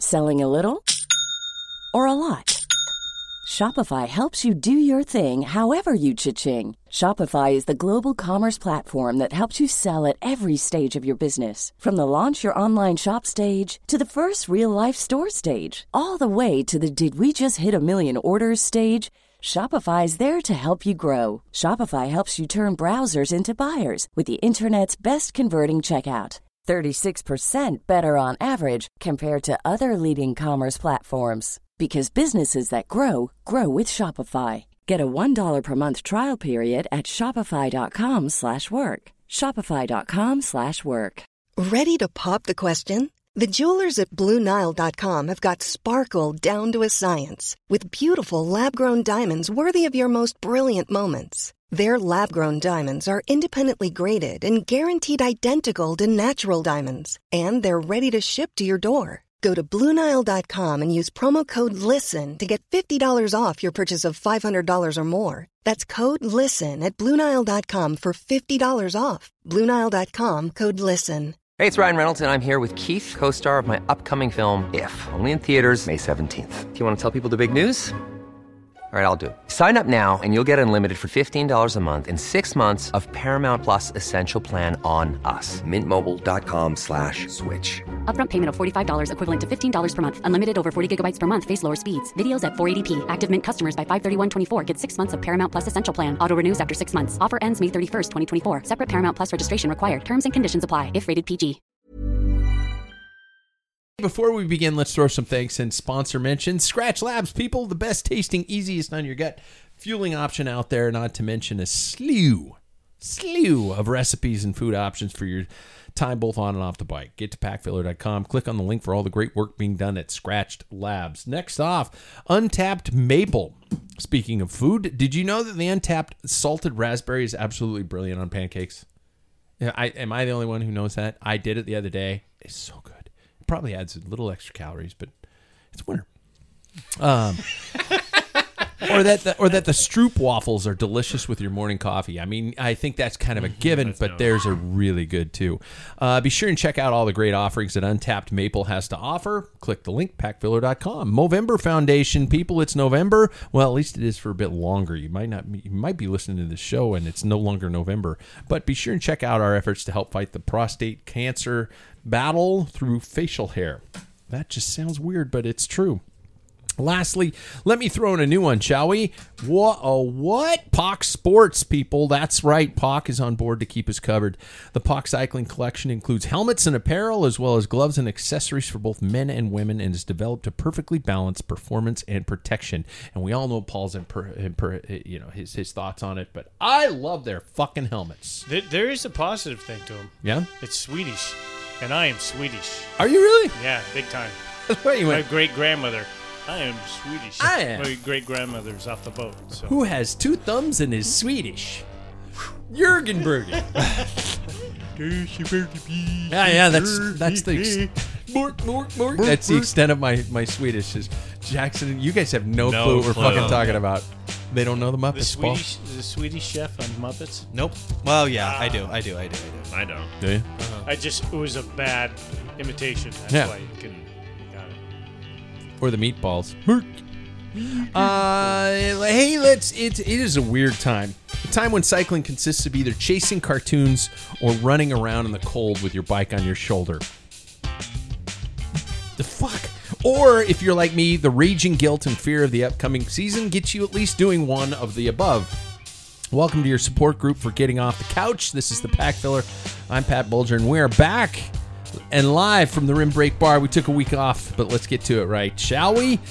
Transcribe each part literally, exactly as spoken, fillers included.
Selling a little or a lot? Shopify helps you do your thing however you cha-ching. Shopify is the global commerce platform that helps you sell at every stage of your business. From the launch your online shop stage to the first real-life store stage, all the way to the did we just hit a million orders stage. Shopify is there to help you grow. Shopify helps you turn browsers into buyers with the internet's best converting checkout. thirty-six percent better on average compared to other leading commerce platforms. Because businesses that grow, grow with Shopify. Get a one dollar per month trial period at shopify.com slash work. Shopify.com slash work. Ready to pop the question? The jewelers at Blue Nile dot com have got sparkle down to a science with beautiful lab-grown diamonds worthy of your most brilliant moments. Their lab-grown diamonds are independently graded and guaranteed identical to natural diamonds. And they're ready to ship to your door. Go to Blue Nile dot com and use promo code LISTEN to get fifty dollars off your purchase of five hundred dollars or more. That's code LISTEN at Blue Nile dot com for fifty dollars off. Blue Nile dot com, code LISTEN. Hey, it's Ryan Reynolds, and I'm here with Keith, co-star of my upcoming film, If, only in theaters May seventeenth. Do you want to tell people the big news? All right, I'll do it. Sign up now and you'll get unlimited for fifteen dollars a month and six months of Paramount Plus Essential Plan on us. Mint Mobile dot com slash switch. Upfront payment of forty-five dollars equivalent to fifteen dollars per month. Unlimited over forty gigabytes per month. Face lower speeds. Videos at four eighty p. Active Mint customers by five thirty-one twenty-four get six months of Paramount Plus Essential Plan. Auto renews after six months. Offer ends May thirty-first, twenty twenty-four. Separate Paramount Plus registration required. Terms and conditions apply if rated P G. Before we begin, let's throw some thanks and sponsor mentions. Scratch Labs, people, the best tasting, easiest on your gut fueling option out there, not to mention a slew, slew of recipes and food options for your time both on and off the bike. Get to pack filler dot com. Click on the link for all the great work being done at Scratched Labs. Next off, Untapped Maple. Speaking of food, did you know that the untapped salted raspberry is absolutely brilliant on pancakes? I, am I the only one who knows that? I did it the other day. It's so good. Probably adds a little extra calories, but it's winter. Um, or that the, or that the Stroop waffles are delicious with your morning coffee. I mean, I think that's kind of a given, mm-hmm, but theirs are really good too. Uh, be sure and check out all the great offerings that Untapped Maple has to offer. Click the link, pack filler dot com. Movember Foundation, people, it's November. Well, at least it is for a bit longer. You might not, you might be listening to this show and it's no longer November, but be sure and check out our efforts to help fight the prostate cancer battle through facial hair. That just sounds weird, but it's true. Lastly, let me throw in a new one, shall we? What? Oh, what? P O C Sports, people. That's right. P O C is on board to keep us covered. The P O C Cycling Collection includes helmets and apparel, as well as gloves and accessories for both men and women, and is developed to perfectly balance performance and protection. And we all know Paul's imper- imper- you know his his thoughts on it, but I love their fucking helmets. There is a positive thing to them. Yeah? It's Swedish, and I am Swedish. Are you really? Yeah, big time. Wait, My great-grandmother. I am Swedish. I am. My great-grandmother's off the boat. So. Who has two thumbs and is Swedish? Jürgen Bergen. yeah, yeah, that's that's the mork, mork, mork. That's the extent of my, my Swedish. Is Jackson, you guys have no, no clue what we're clue. fucking talking about. They don't know the Muppets. The Swedish, the Swedish chef on Muppets? Nope. Well, yeah, I do. I do. I do. I do. I don't. Do you? Uh-huh. I just, it was a bad imitation. That's yeah. why you couldn't. Or the meatballs. Uh, hey, let's. It, it is a weird time. A time when cycling consists of either chasing cartoons or running around in the cold with your bike on your shoulder. The fuck? Or if you're like me, the raging guilt and fear of the upcoming season gets you at least doing one of the above. Welcome to your support group for getting off the couch. This is the Pack Filler. I'm Pat Bulger, and we are back and live from the Rim Break Bar. We took a week off, but let's get to it right, shall we?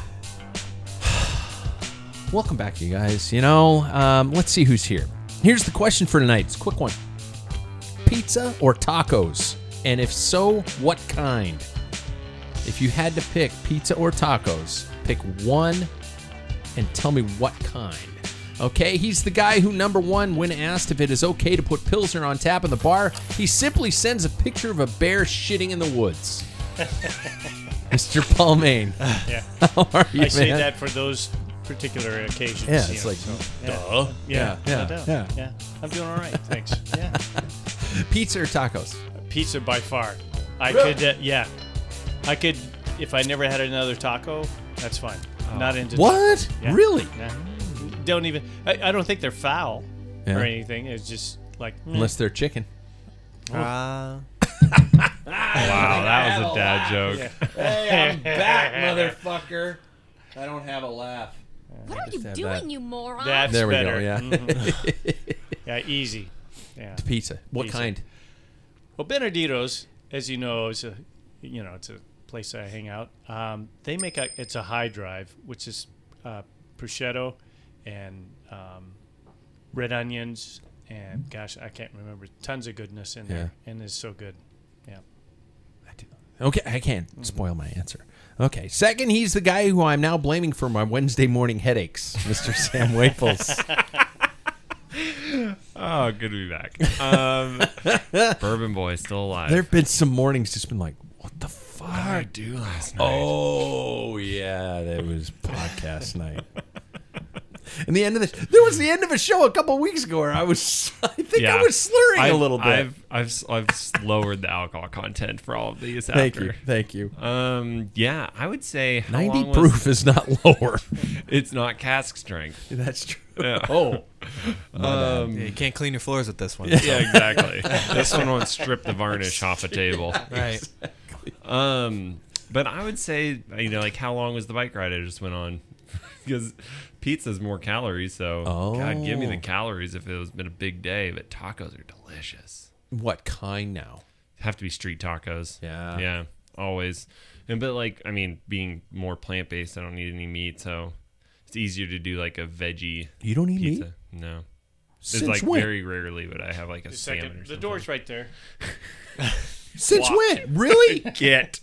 Welcome back, you guys. You know, um, let's see who's here. Here's the question for tonight. It's a quick one. Pizza or tacos? And if so, what kind? If you had to pick pizza or tacos, pick one and tell me what kind. Okay, he's the guy who, number one, when asked if it is okay to put Pilsner on tap in the bar, he simply sends a picture of a bear shitting in the woods. Mister Paul Main. Yeah. How are you, I say man? that for those particular occasions. Yeah, you it's know, like, so, duh. Yeah, Yeah, no doubt. yeah. yeah. I'm doing all right, thanks. Yeah. Pizza or tacos? Pizza by far. I Really? could, uh, yeah. I could if I never had another taco, that's fine. Not into What? tacos. Yeah. Really? Yeah. Don't even. I, I don't think they're foul Yeah. or anything. It's just like mm. Unless they're chicken. Uh, Wow, that was a dad joke. Hey, I'm back, motherfucker. I don't have a laugh. What are you doing, you moron? That's There we better. go, yeah. Mhm. Yeah, easy. Yeah. Pizza. What Pizza. kind? Well, Benedito's, as you know, is a you know it's a place I hang out. Um, they make a it's a high drive, which is uh, prosciutto and um, red onions and gosh, I can't remember. Tons of goodness in there, and it's so good. Yeah. Okay, I can't spoil my answer. Okay, second, he's the guy who I'm now blaming for my Wednesday morning headaches, Mister Sam Waples. Oh, good to be back. Um, Bourbon Boy still alive. There have been some mornings just been like, what the fuck? What did I do last night? Oh, yeah, that was podcast night. And the end of the there was the end of a show a couple weeks ago where I was I think Yeah. I was slurring I've, a little bit. I've, I've I've lowered the alcohol content for all of these. Thank after. you, thank you. Um, yeah, I would say how Ninety long was- proof is not lower. It's not cask strength. That's true. Yeah. Oh, Um, yeah, you can't clean your floors with this one. yeah, exactly. This one won't strip the varnish off a table. Right. Um, but I would say, you know, like how long was the bike ride I just went on? Because pizza's more calories, so God, give me the Oh. calories if it was been a big day. But tacos are delicious. what kind now? Have to be street tacos. Yeah. yeah, always. And but like, I mean, being more plant based, I don't need any meat, so it's easier to do like a veggie. You don't eat pizza. meat? No. Since It's like when? very rarely, but I have like a Just a salmon second. or The something. door's right there. Since when? Really? Get.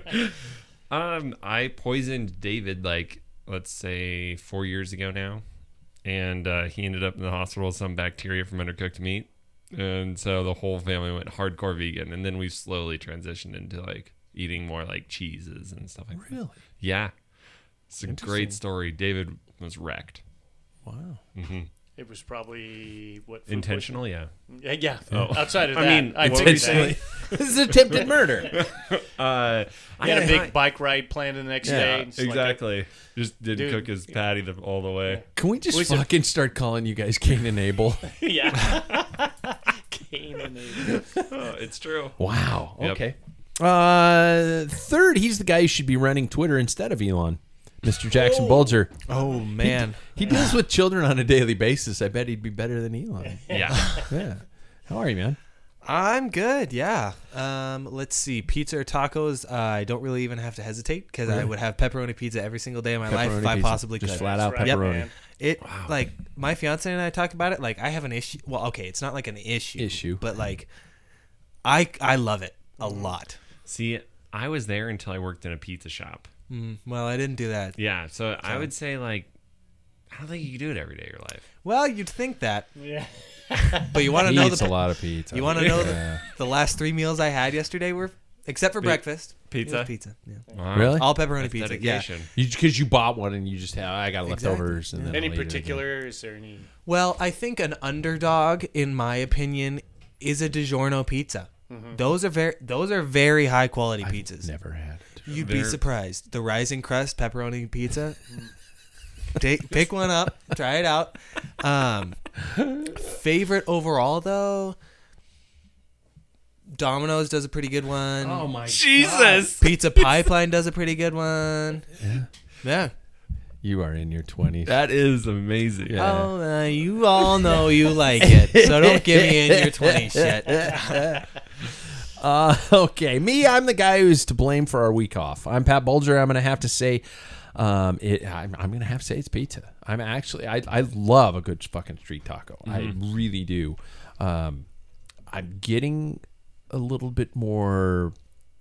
um, I poisoned David like let's say four years ago now, and uh, he ended up in the hospital with some bacteria from undercooked meat, and so the whole family went hardcore vegan, and then we've slowly transitioned into like eating more like cheeses and stuff like that. Really? Yeah, it's a great story. David was wrecked. Wow. Mm-hmm. It was probably what food Intentional, yeah. poisoning? Yeah, yeah. Oh. Outside of I that, mean, I what would were you say saying? This is attempted murder. Uh, he had a big I- bike ride planned the next Yeah, day. and it's like exactly. Just didn't Dude. cook his patty the, all the way. Can we just Was it- fucking start calling you guys Cain and Abel? a- yeah. Cain and Abel. Oh, it's true. Wow. Yep. Okay. Uh, third, he's the guy who should be running Twitter instead of Elon, Mister Jackson Bulger. Oh man. He deals with children on a daily basis. I bet he'd be better than Elon. Yeah. Yeah. How are you, man? I'm good, yeah. Um, let's see, pizza or tacos. Uh, I don't really even have to hesitate because I would have pepperoni pizza every single day of my life if Pepperoni I pizza. possibly Just could. flat out That's right, pepperoni. man. It like my fiance and I talk about it. Like I have an issue. Well, okay, it's not like an issue, Issue. but like I I love it a lot. See, I was there until I worked in a pizza shop. Mm, well, I didn't do that. Yeah, so I would say like, I don't think you can do it every day of your life. Well, you'd think that, Yeah. but you want to He know eats the a lot of pizza. you want to know Yeah. the, the last three meals I had yesterday were, except for breakfast, it pizza? was pizza. Yeah. Wow. Really? All pepperoni That's pizza. dedication. Because you, bought one and you just have, I got Exactly. leftovers. And then Any I'll eat it again. particular? Is there any? Well, I think an underdog, in my opinion, is a DiGiorno pizza. Mm-hmm. Those are very those are very high quality pizzas. Never had it. You'd be They're- surprised. The Rising Crust pepperoni pizza. Take pick one up, try it out. Um, favorite overall though, Domino's does a pretty good one. Oh my Jesus! Pizza Pipeline does a pretty good one. Yeah. Yeah. You are in your twenties. That is amazing. Yeah. Oh, uh, you all know you like it, so don't get me in your twenties shit. Uh, okay, me, I'm the guy who's to blame for our week off. I'm Pat Bulger. I'm going to have to say, um, it. I'm, I'm going to have to say it's pizza. I'm actually, I, I love a good fucking street taco. I really do. Um, I'm getting a little bit more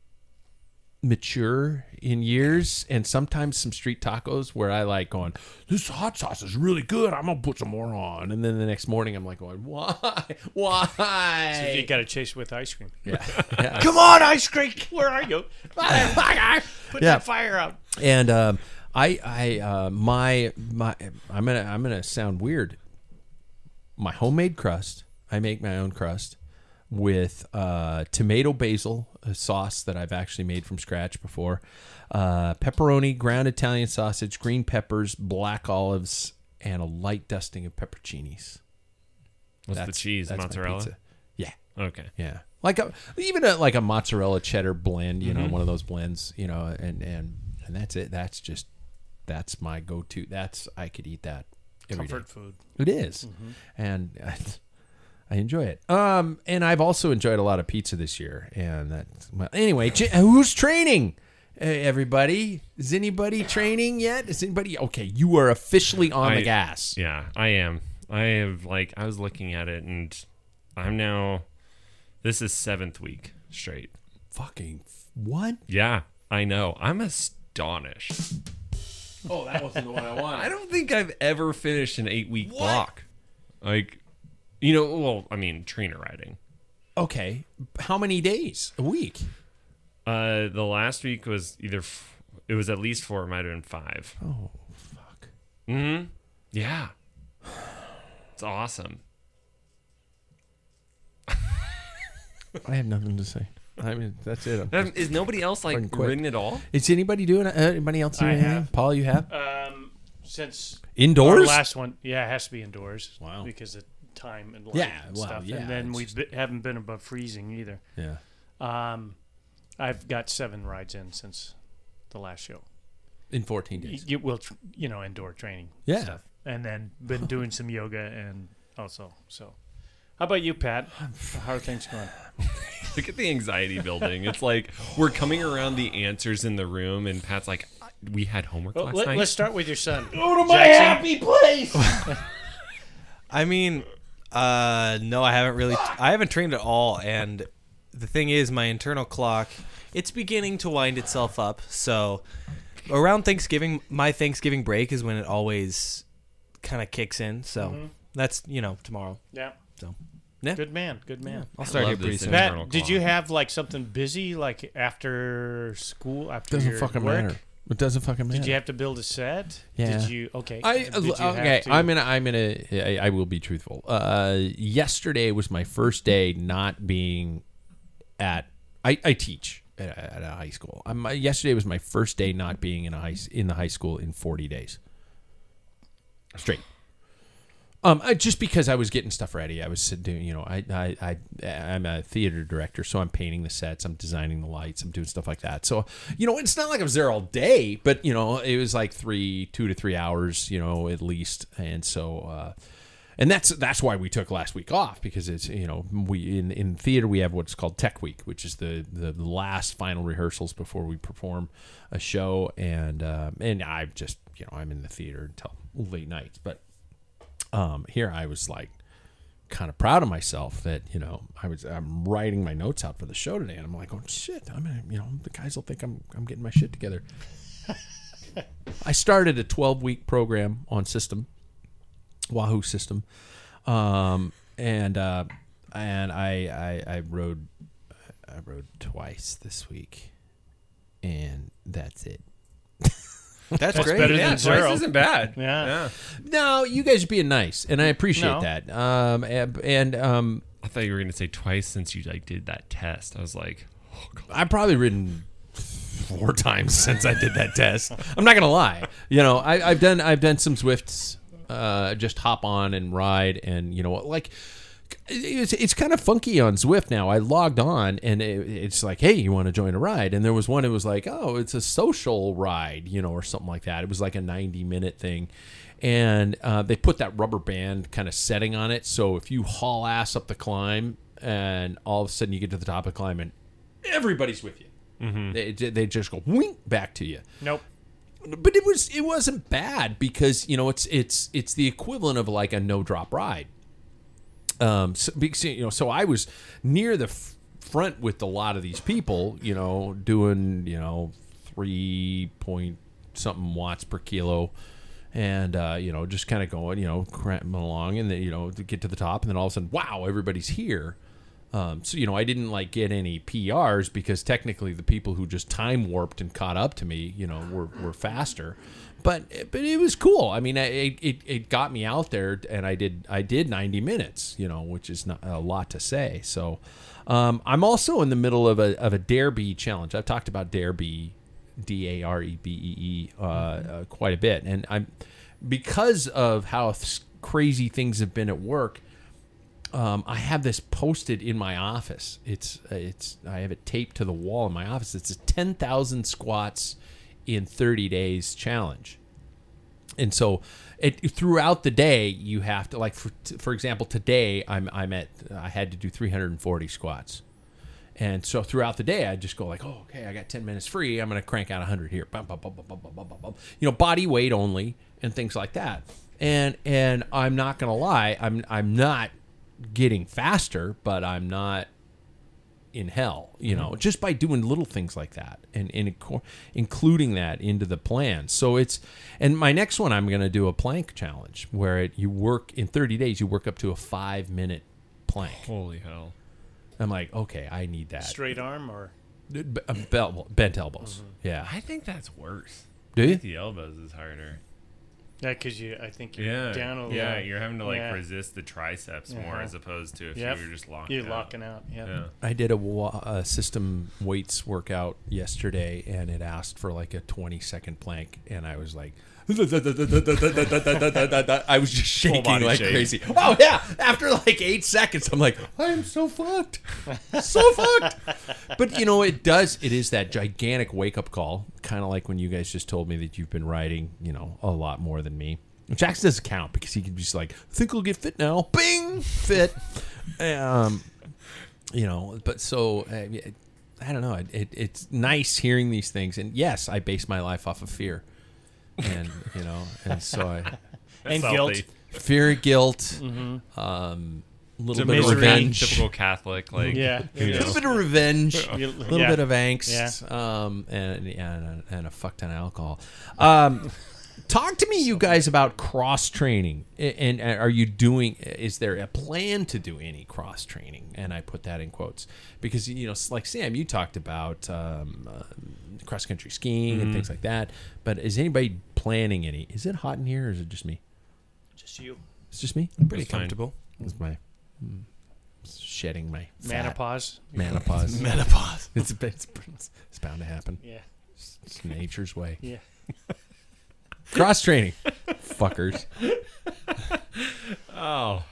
mature in years, and sometimes some street tacos where I like going, this hot sauce is really good, I'm gonna put some more on, and then the next morning I'm like going, why why So you got to chase with ice cream. yeah, yeah. Come on, ice cream. Where are you? Put Yeah. that fire out. And um, I, I, uh, my, my, I'm gonna, I'm gonna sound weird. My homemade crust, I make my own crust, with uh, tomato basil a sauce that I've actually made from scratch before, uh, pepperoni, ground Italian sausage, green peppers, black olives, and a light dusting of pepperoncinis. What's That's- the cheese? that's my Mozzarella? pizza. Yeah. Okay. Yeah, like a even a, like a mozzarella cheddar blend, you know, Mhm. one of those blends, you know, and and and that's it. That's just that's my go-to. That's I could eat that every day. Comfort food. It is. Mhm. And I, I enjoy it. Um, and I've also enjoyed a lot of pizza this year. And that's well, anyway. J- Who's training? Hey, everybody, is anybody training yet? Is anybody okay? You are officially on I- the gas. Yeah, I am. I have like I was looking at it, and I'm now. This is seventh week straight. Fucking what? Yeah, I know. I'm astonished. Oh, that wasn't the one I wanted. I don't think I've ever finished an eight week block. Like, you know, well, I mean, trainer riding. Okay, how many days a week? Uh, the last week was either f- it was at least four, it might have been five. Oh, fuck. Mm-hmm. Yeah, it's awesome. I have nothing to say. I mean, that's it. I'm Um, is nobody else like fucking quit. ridden at all? Is anybody doing it? Uh, anybody else doing I anything? have. Paul, you have? Um, since Indoors? our last one, yeah, it has to be indoors. Wow. Because of time and light Yeah, and well, stuff. yeah, and then it's we just- be, haven't been above freezing either. Yeah. Um, I've got seven rides in since the last show. In fourteen You, days. you will, tr- you know, indoor training. Yeah. Stuff. And then been doing some yoga and also so. How about you, Pat? How are things going? Look at the anxiety building. It's like we're coming around the answers in the room, and Pat's like, "We had homework Well, last let, night." us start with your son. Go to my Jackson. happy place. I mean, uh, no, I haven't really. I haven't trained at all, and the thing is, my internal clock, it's beginning to wind itself up. So around Thanksgiving, my Thanksgiving break is when it always kind of kicks in. So Mhm. that's you know tomorrow. Yeah. So yeah, Good man. Good man. I'll start I here love pretty this soon. internal Pat, did you clock. have like something busy like after school after Doesn't your fucking work? matter. It doesn't fucking matter. Did you have to build a set? Yeah. Did you? Okay. I Did you have okay. to- I'm gonna. I'm gonna. I, I will be truthful. Uh, yesterday was my first day not being at. I, I teach at, at a high school. I'm, yesterday was my first day not being in a high in the high school in forty days straight. Um, I, just because I was getting stuff ready, I was doing, you know, I, I, I, I'm a theater director, so I'm painting the sets, I'm designing the lights, I'm doing stuff like that. So, you know, it's not like I was there all day, but you know, it was like three, two to three hours, you know, at least. And so, uh, and that's that's why we took last week off, because it's, you know, we in in theater we have what's called Tech Week, which is the the last final rehearsals before we perform a show, and uh, and I just, you know, I'm in the theater until late nights, but. Um, here I was like kind of proud of myself that, you know, I was, I'm writing my notes out for the show today, and I'm like, oh shit, I'm gonna, you know, the guys will think I'm, I'm getting my shit together. I started a twelve week program on System, Wahoo System. Um, and, uh, and I, I, I rode, I rode twice this week, and that's it. That's, That's great. better yeah, than twice zero. isn't bad. Yeah. yeah. No, you guys are being nice, and I appreciate No. that. Um, and, and um, I thought you were gonna say twice since you like did that test. I was like, oh, God. I've probably ridden four times since I did that test. I'm not gonna lie. You know, I, I've done I've done some Zwifts, uh, just hop on and ride, and you know, like it's it's kind of funky on Zwift now. I logged on, and it, it's like, hey, you want to join a ride? And there was one. It was like, oh, it's a social ride, you know, or something like that. It was like a ninety minute thing. And uh, they put that rubber band kind of setting on it. So if you haul ass up the climb and all of a sudden you get to the top of the climb and everybody's with you, Mm-hmm. they, they just go wink back to you. Nope. But it was it wasn't bad because, you know, it's it's it's the equivalent of like a no drop ride. Um, so, because, you know, so I was near the f- front with a lot of these people, you know, doing, you know, three point something watts per kilo. And, uh, you know, just kind of going, you know, cramping along and then, you know, to get to the top. And then all of a sudden, wow, everybody's here. Um, so, you know, I didn't like get any P Rs because technically the people who just time warped and caught up to me, you know, were, were faster. But but it was cool. I mean, it, it it got me out there, and I did I did ninety minutes, you know, which is not a lot to say. So um, I'm also in the middle of a of a Darebee challenge. I've talked about Darebee, D A R E B E E, uh, uh, quite a bit, and I'm because of how th- crazy things have been at work. Um, I have this posted in my office. It's it's I have it taped to the wall in my office. It's a ten thousand squats in thirty days challenge. And so it throughout the day you have to, like, for, for example, today I'm I'm at I had to do three hundred forty squats. And so throughout the day I just go like, "Oh, okay, I got ten minutes free. I'm going to crank out one hundred here." Bum, bum, bum, bum, bum, bum, bum, bum. You know, body weight only and things like that. And and I'm not going to lie, I'm I'm not getting faster, but I'm not in hell, you know, just by doing little things like that and, and including that into the plan. So it's, and my next one, I'm going to do a plank challenge where it, you work in thirty days, you work up to a five minute plank. Holy hell. I'm like, okay, I need that. Straight arm or? B- belt, bent elbows. Mm-hmm. Yeah. I think that's worse. Do you? I think the elbows is harder. Yeah, because you, I think you're yeah. down a little. Yeah, you're having to like yeah. resist the triceps uh-huh. more as opposed to if yep. you were just locked You're out. locking out, yep. yeah. I did a, a system weights workout yesterday, and it asked for like a twenty second plank, and I was like, I was just shaking like shake. crazy. Oh yeah! After like eight seconds, I'm like, I am so fucked, so fucked. But you know, it does. It is that gigantic wake up call, kind of like when you guys just told me that you've been riding, you know, a lot more than me. Which actually doesn't count because he can be just like, I think I'll get fit now. Bing, fit. um, you know, but so uh, I don't know. It, it, it's nice hearing these things, and yes, I base my life off of fear. And you know, and so I and guilt, fear, guilt, mm-hmm. um, a little it's bit of revenge, typical Catholic, like yeah, a little bit of revenge, a little yeah. bit of angst, yeah. um, and yeah, and a, and a fuck ton of alcohol. Um, talk to me, you guys, about cross training, and, and are you doing? Is there a plan to do any cross training? And I put that in quotes because you know, like Sam, you talked about. Um, uh, cross country skiing mm-hmm. and things like that, but is anybody planning any? Is it hot in here, or is it just me? Just you. It's just me. I'm pretty comfortable. It's my mm, shedding my fat. menopause. Menopause. Menopause. It's, it's it's bound to happen. Yeah, it's, it's nature's way. Yeah. Cross training, fuckers. Oh,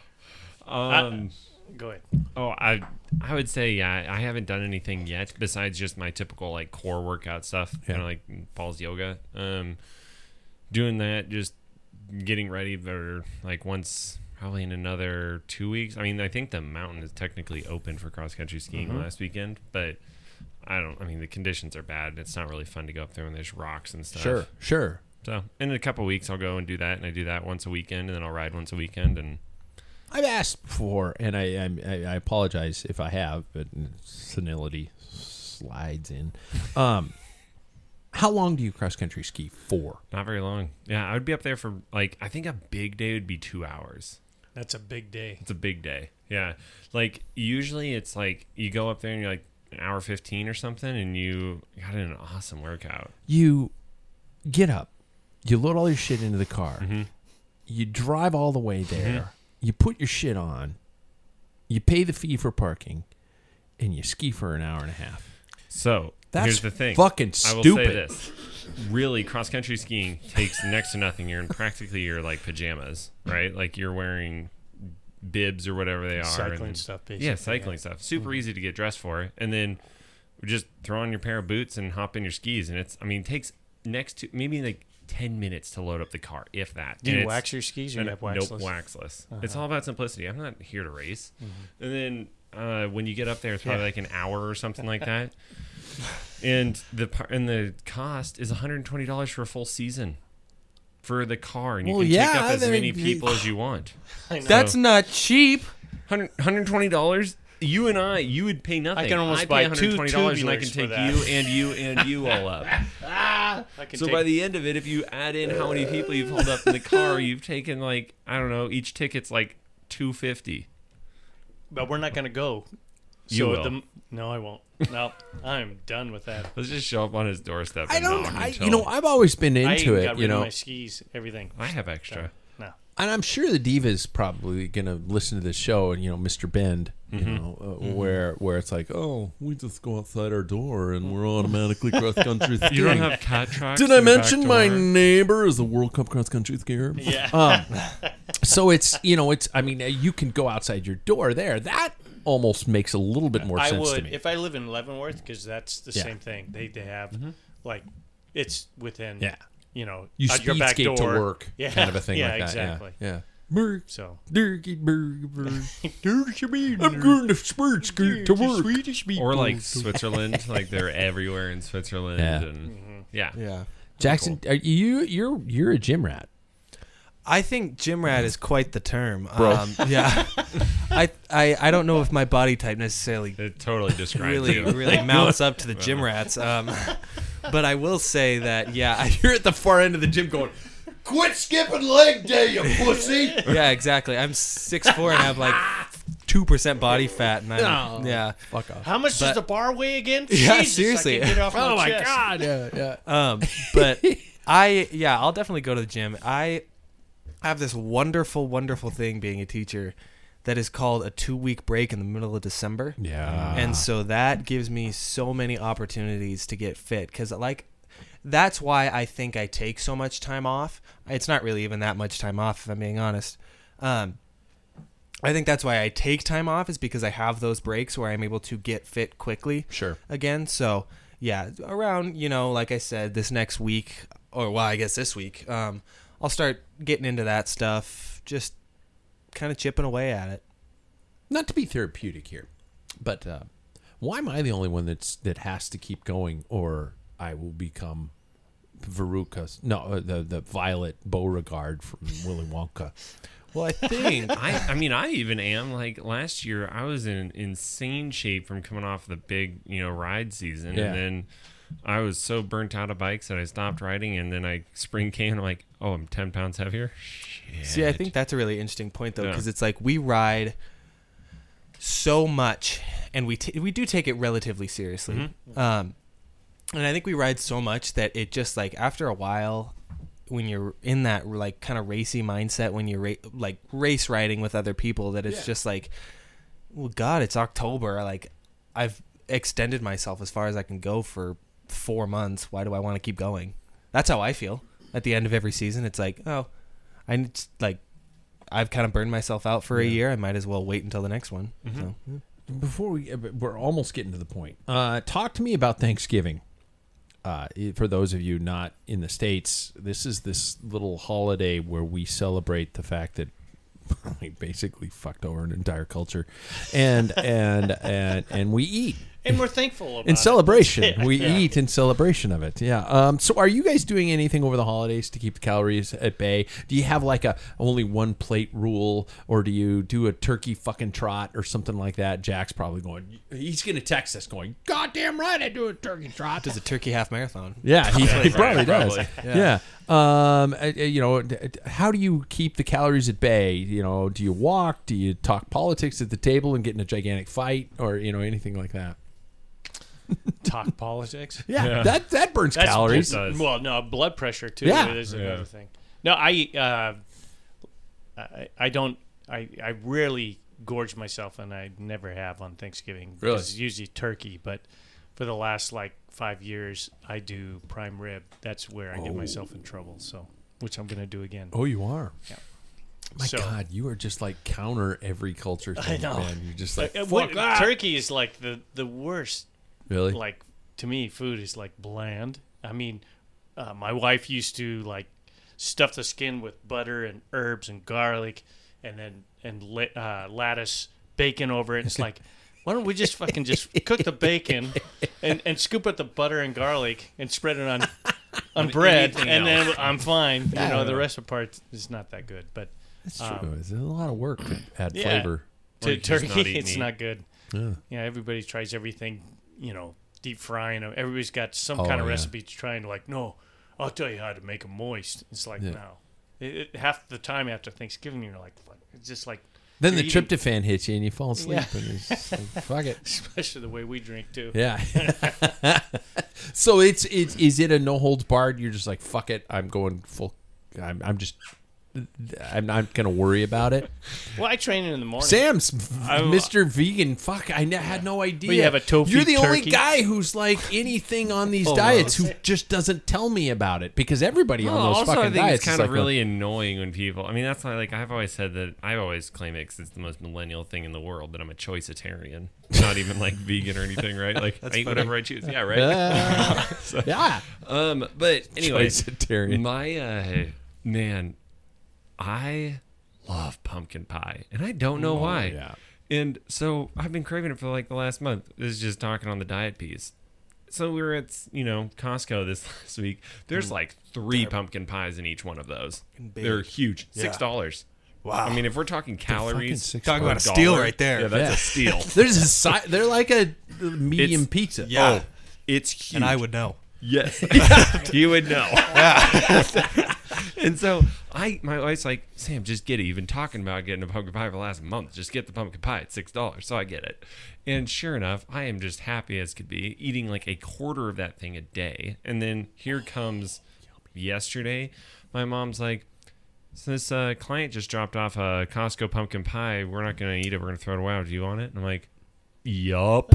um, uh, go ahead. Oh, I I would say yeah. I haven't done anything yet besides just my typical like core workout stuff, yeah. kind of like Paul's yoga. Um, doing that, just getting ready for like once probably in another two weeks. I mean, I think the mountain is technically open for cross country skiing mm-hmm. last weekend, but I don't. I mean, the conditions are bad. It's not really fun to go up there when there's rocks and stuff. Sure, sure. So in a couple of weeks, I'll go and do that, and I do that once a weekend, and then I'll ride once a weekend, and. I've asked before, and I, I I apologize if I have, but senility slides in. Um, how long do you cross country ski for? Not very long. Yeah, I would be up there for like I think a big day would be two hours. That's a big day. It's a big day. Yeah, like usually it's like you go up there and you're like an hour fifteen or something, and you got an awesome workout. You get up, you load all your shit into the car, mm-hmm. you drive all the way there. Mm-hmm. You put your shit on, you pay the fee for parking, and you ski for an hour and a half. So That's here's the thing. fucking stupid. I will say this. Really, cross-country skiing takes next to nothing. You're in practically your like pajamas, right? Like you're wearing bibs or whatever they are. Cycling and, stuff, basically. Yeah, cycling yeah. stuff. Super mm-hmm. easy to get dressed for. And then just throw on your pair of boots and hop in your skis. And it's, I mean, it takes next to maybe like ten minutes to load up the car, if that. Do and you wax your skis or you have waxless? Nope, waxless. Uh-huh. It's all about simplicity. I'm not here to race. Mm-hmm. And then uh, when you get up there, it's probably yeah. like an hour or something like that. And the and the cost is one hundred twenty dollars for a full season for the car, and you well, can yeah, take up as many you, people as you want. That's so, not cheap. one hundred twenty dollars. You and I, you would pay nothing. I can almost I buy pay one hundred twenty dollars, two and I can take that. you and you and you all up. I can so take... by the end of it, if you add in how many people you've hauled up in the car, you've taken like I don't know, each ticket's like two fifty. But we're not going to go. You so will. The, no, I won't. No, I'm done with that. Let's just show up on his doorstep. I And don't. knock I, until- you know, I've always been I into even it. got You rid know, of my skis, everything. I have extra. No. and I'm sure the diva's probably gonna listen to this show, and you know, Mister Bend, you Mm-hmm. know, uh, where where it's like, oh, we just go outside our door and we're automatically cross country skiing. You don't have cat tracks. Did in I your back mention my door? neighbor is a World Cup cross country skier? Yeah. Um, so it's you know it's I mean uh, you can go outside your door there. That almost makes a little bit more I sense to would me. if I live in Leavenworth, because that's the Yeah. same thing. They they have like it's within Yeah. you know you out speed your back skate door to work, yeah. kind of a thing yeah, like that. exactly. Yeah. yeah. Burg, So Durgy, burg, burg. I'm going to speed skate to work. Or like Switzerland, like they're everywhere in Switzerland, Yeah. and yeah, Yeah. Jackson, are you you're you're a gym rat. I think gym rat is quite the term. Bro. Um, yeah. I, I I don't know if my body type necessarily it totally describes really you. really mounts up to the gym rats. Um, but I will say that yeah, I, You're at the far end of the gym going, quit skipping leg day, you pussy. yeah, exactly. I'm six foot four and have like two percent body fat, and I'm No. yeah. Fuck off. how much does But- the bar weigh again? Yeah, Jesus, seriously. I can't get off Oh my chest. god. Yeah, yeah. Um, but I yeah, I'll definitely go to the gym. I have this wonderful, wonderful thing being a teacher that is called a two week break in the middle of December. Yeah. And so that gives me so many opportunities to get fit because, like, that's why I think I take so much time off. It's not really even that much time off, if I'm being honest. Um, I think that's why I take time off is because I have those breaks where I'm able to get fit quickly. Sure. Again, so yeah, around you know, like I said, this next week, or well, I guess this week, um, I'll start getting into that stuff. Just kind of chipping away at it. Not to be therapeutic here, but uh, why am I the only one that's that has to keep going, or I will become Veruca? No, uh, the the Violet Beauregard from Willy Wonka. Well, I think I, I mean, I even am. Like last year, I was in insane shape from coming off the big, you know, ride season, Yeah. and then I was so burnt out of bikes that I stopped riding. And then I spring came, and I'm like, oh, I'm ten pounds heavier. Shit. See, I think that's a really interesting point, though, Yeah. because it's like we ride so much, and we t- we do take it relatively seriously. Mm-hmm. Um, and I think we ride so much that it just like after a while, when you're in that like kind of racy mindset, when you're ra- like race riding with other people, that it's just like, well, God, it's October. Like I've extended myself as far as I can go for four months. Why do I want to keep going? That's how I feel at the end of every season. It's like, oh, I need to, like, I've kind of burned myself out for a year. I might as well wait until the next one. So, Before we, uh, we're almost getting to the point. Uh, talk to me about Thanksgiving. Uh, for those of you not in the States, this is this little holiday where we celebrate the fact that we basically fucked over an entire culture, and and and and we eat And we're thankful about in it. celebration. Yeah. We Yeah. eat in celebration of it. Yeah. Um. So, are you guys doing anything over the holidays to keep the calories at bay? Do you have like a only one plate rule, or do you do a turkey fucking trot or something like that? Jack's probably going. He's gonna text us going, "Goddamn right, I do a turkey trot." does a turkey half marathon? Yeah, he, he probably Right, does. probably. Yeah. Um. uh, uh, You know, d- d- how do you keep the calories at bay? You know, do you walk? Do you talk politics at the table and get in a gigantic fight, or you know anything like that? Talk politics. Yeah, that that burns That's calories. does. Well, no, blood pressure too. Yeah. is Yeah. another thing. No, I, uh, I, I don't. I, I rarely gorge myself, and I never have on Thanksgiving. Really? It's usually turkey, but for the last like five years, I do prime rib. That's where I get myself in trouble. So, which I'm gonna do again. Oh, you are. Yeah. My So- God, you are just like counter every culture thing, know. man. You're just like, Uh, fuck what- that. turkey is like the the worst. Really? Like to me, food is like bland. I mean, uh, my wife used to like stuff the skin with butter and herbs and garlic, and then and la- uh, lettuce, bacon over it. It's like, why don't we just fucking just cook the bacon and, and scoop out the butter and garlic and spread it on on bread, anything and then else. I'm fine. You know, the rest of the part is not that good, but That's true. um, It's a lot of work to add yeah. flavor. Or to you just not turkey, eat it's meat. not good. Yeah. Yeah, everybody tries everything, you know, deep frying them. Everybody's got some Oh, kind of yeah. recipe to try and like, no, I'll tell you how to make them moist. It's like, Yeah. no. It, it, half the time after Thanksgiving, you're like, fuck, it's just like, Then the You're eating- tryptophan hits you and you fall asleep, Yeah. and it's just like, fuck it. Especially the way we drink too. Yeah. So it's it's is it a no holds barred? You're just like, fuck it, I'm going full. I'm I'm just. I'm not gonna worry about it. Well, I train in the morning. Sam's I- Mister Vegan. Fuck, I ne- had no idea. Well, you have a tofu You're the only turkey. guy who's like anything on these Full diets roast. who just doesn't tell me about it because everybody Well, on those also, I fucking think diets it's kind is of like, really annoying when people. I mean, that's not like I've always said that. I always claim it 'cause it's the most millennial thing in the world. That I'm a choiceitarian, not even like vegan or anything, right? Like I eat whatever I choose. Yeah, right. Uh, So, yeah. Um, but anyway, Choiceitarian. my uh, man, I love pumpkin pie, and I don't know why. yeah. And so I've been craving it for like the last month. This is just talking on the diet piece. So we were at, you know, Costco this last week. There's like three pumpkin pies in each one of those. big. They're huge. Six dollars. Wow. I mean, if we're talking calories, six Talk about a dollar, steal right there. Yeah, that's Yeah. a steal. There's a si- they're like a medium It's- pizza. Yeah. Oh, it's huge. And I would know. Yes, you would know. And so I, my wife's like, Sam, just get it. You've been talking about getting a pumpkin pie for the last month. Just get the pumpkin pie. It's six dollars. So I get it. And sure enough, I am just happy as could be, eating like a quarter of that thing a day. And then here comes yesterday, my mom's like, so this uh, client just dropped off a Costco pumpkin pie. We're not going to eat it. We're going to throw it away. Do you want it? And I'm like, yup.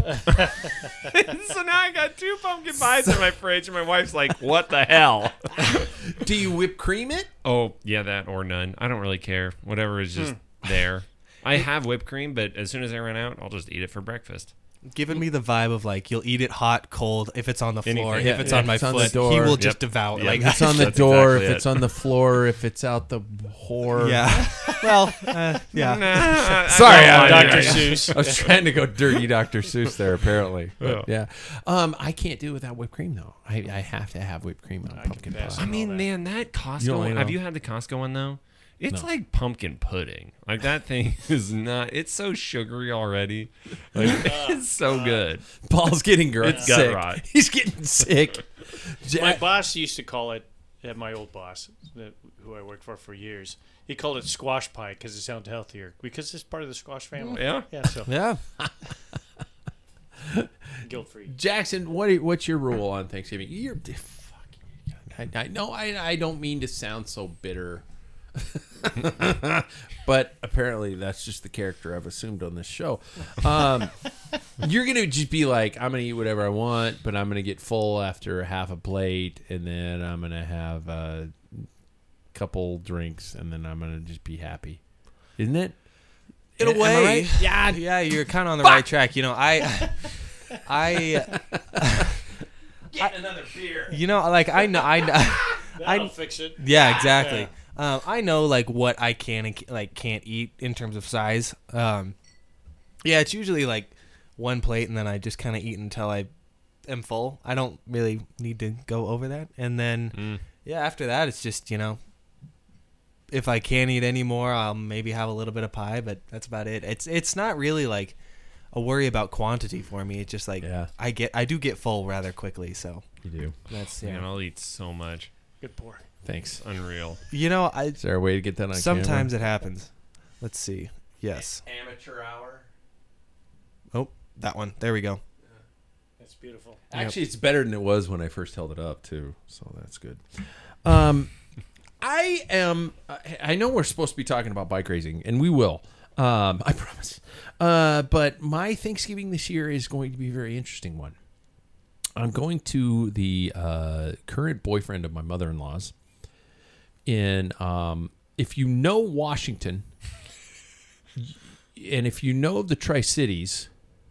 So now I got two pumpkin pies in my fridge, and my wife's like, what the hell? Do you whip cream it? Oh, yeah, that or none. I don't really care. Whatever is just there. I have whipped cream, but as soon as I run out, I'll just eat it for breakfast. Giving me the vibe of like you'll eat it hot, cold. If it's on the floor, Anything. if Yeah, it's yeah, on my it's on the foot, door. he will Yep. just devour. Yep. Like If it's on the That's door, exactly if it's it. on the floor, if it's out the whore. yeah. Well, uh, yeah. Nah, Sorry, I I'm don't Doctor mind it. Seuss. I was trying to go dirty Doctor Seuss there, apparently. But, yeah. Um, I can't do it without whipped cream, though. I, I have to have whipped cream on pumpkin pie. pass I on mean, all that. man, that Costco You don't one, know. have you had the Costco one, though? It's No. like pumpkin pudding. Like, that thing is not, it's so sugary already. Like, it's so good. Paul's getting gr- It's gut sick. rot. He's getting sick. My boss used to call it, uh, my old boss, that, who I worked for for years, he called it squash pie because it sounded healthier. Because it's part of the squash family. Yeah. Yeah, so Yeah. guilt free. Jackson, what are, what's your rule on Thanksgiving? You're fuck. I, I know I, I don't mean to sound so bitter, but apparently that's just the character I've assumed on this show. Um, you're gonna just be like, I'm gonna eat whatever I want, but I'm gonna get full after half a plate, and then I'm gonna have a couple drinks, and then I'm gonna just be happy, isn't it? In a Am I way, right? yeah, yeah, you're kind of on the right track. You know, I, I, Get another beer. you know, like I know, I, That'll I, fix it. yeah, exactly. Um, I know like what I can and ca- like can't eat in terms of size. Um, yeah, it's usually like one plate, and then I just kind of eat until I am full. I don't really need to go over that, and then yeah, after that, it's just you know. If I can't eat any more, I'll maybe have a little bit of pie, but that's about it. It's it's not really like a worry about quantity for me. It's just like Yeah. I get I do get full rather quickly, so You do. that's Man, yeah. I'll eat so much. Good pour. Thanks. It's unreal. You know, I Is there a way to get that on sometimes it happens. Let's see. Yes. Amateur hour. Oh, that one. There we go. That's beautiful. Actually, it's better than it was when I first held it up, too. So that's good. Um, I am. I- I know we're supposed to be talking about bike racing, and we will. Um, I promise. Uh, but my Thanksgiving this year is going to be a very interesting one. I'm going to the uh, current boyfriend of my mother-in-law's. In, um, if you know Washington, and if you know the Tri-Cities,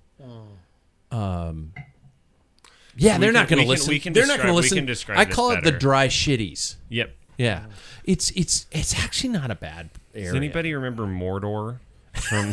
um, yeah, We they're can- not going we to can- listen. we can they're not describe- going to we listen. can describe I this call it the better. dry shitties. Yep. Yeah, it's it's it's actually not a bad area. Does anybody remember Mordor from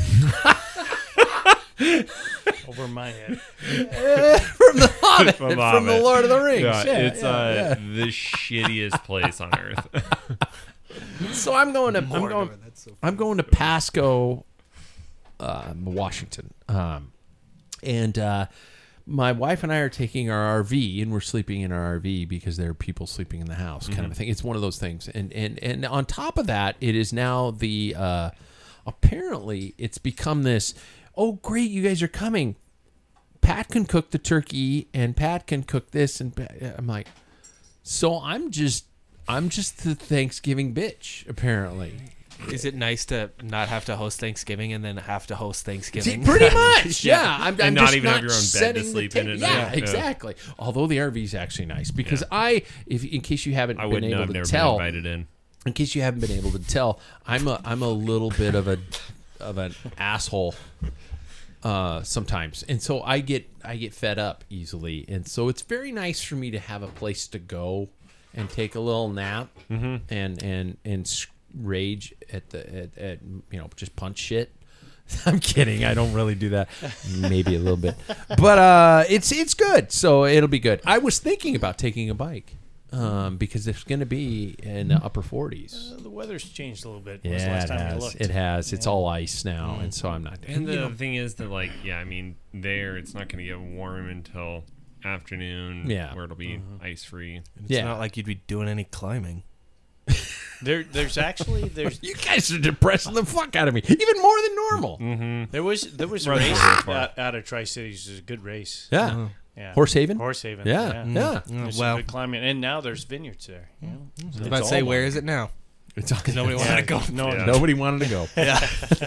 Over my head. from the Hobbit, From from, the Hobbit. Lord of the Rings? Yeah, Yeah, it's yeah, uh, yeah. the shittiest place on earth. So I'm going to I'm going I'm going to Pasco, uh, Washington, um, and uh, my wife and I are taking our R V and we're sleeping in our R V because there are people sleeping in the house, kind of a thing. It's one of those things, and and and on top of that, it is now the uh, apparently it's become this, oh, great, you guys are coming. Pat can cook the turkey, and Pat can cook this. And Pat, I'm like, so I'm just, I'm just the Thanksgiving bitch, apparently. Is it nice to not have to host Thanksgiving and then have to host Thanksgiving? Pretty much, yeah. yeah. I'm, and I'm not just even not have your own bed to sleep in. Yeah, yeah, exactly. Although the R V is actually nice because yeah. I, if in case you haven't I been able have to never tell, been invited in. In case you haven't been able to tell, I'm a I'm a little bit of a of an asshole uh, sometimes, and so I get I get fed up easily, and so it's very nice for me to have a place to go and take a little nap mm-hmm. and and and rage at the at, at you know just punch shit. I'm kidding. I don't really do that. Maybe a little bit, but uh, it's it's good. So it'll be good. I was thinking about taking a bike. Um, because it's going to be in the upper forties. Uh, the weather's changed a little bit. Yeah, was the last it time has. we looked. It has. It's yeah. all ice now, mm. and so I'm not. And the you know. thing is that, like, yeah, I mean, there it's not going to get warm until afternoon. Yeah. where it'll be mm-hmm. ice free. It's yeah. not like you'd be doing any climbing. There, there's actually there's. You guys are depressing the fuck out of me, even more than normal. Mm-hmm. There was there was a Right. race out, out of Tri Cities. It was a good race. Yeah. Uh-huh. Yeah. Horsehaven? Horsehaven. Yeah. Yeah. Yeah. Mm. There's well, some good climbing, and now there's vineyards there. You know? I was So about to it's say, all where one. is it now? It's because nobody wanted to go. No, Yeah. Nobody wanted to go. Yeah.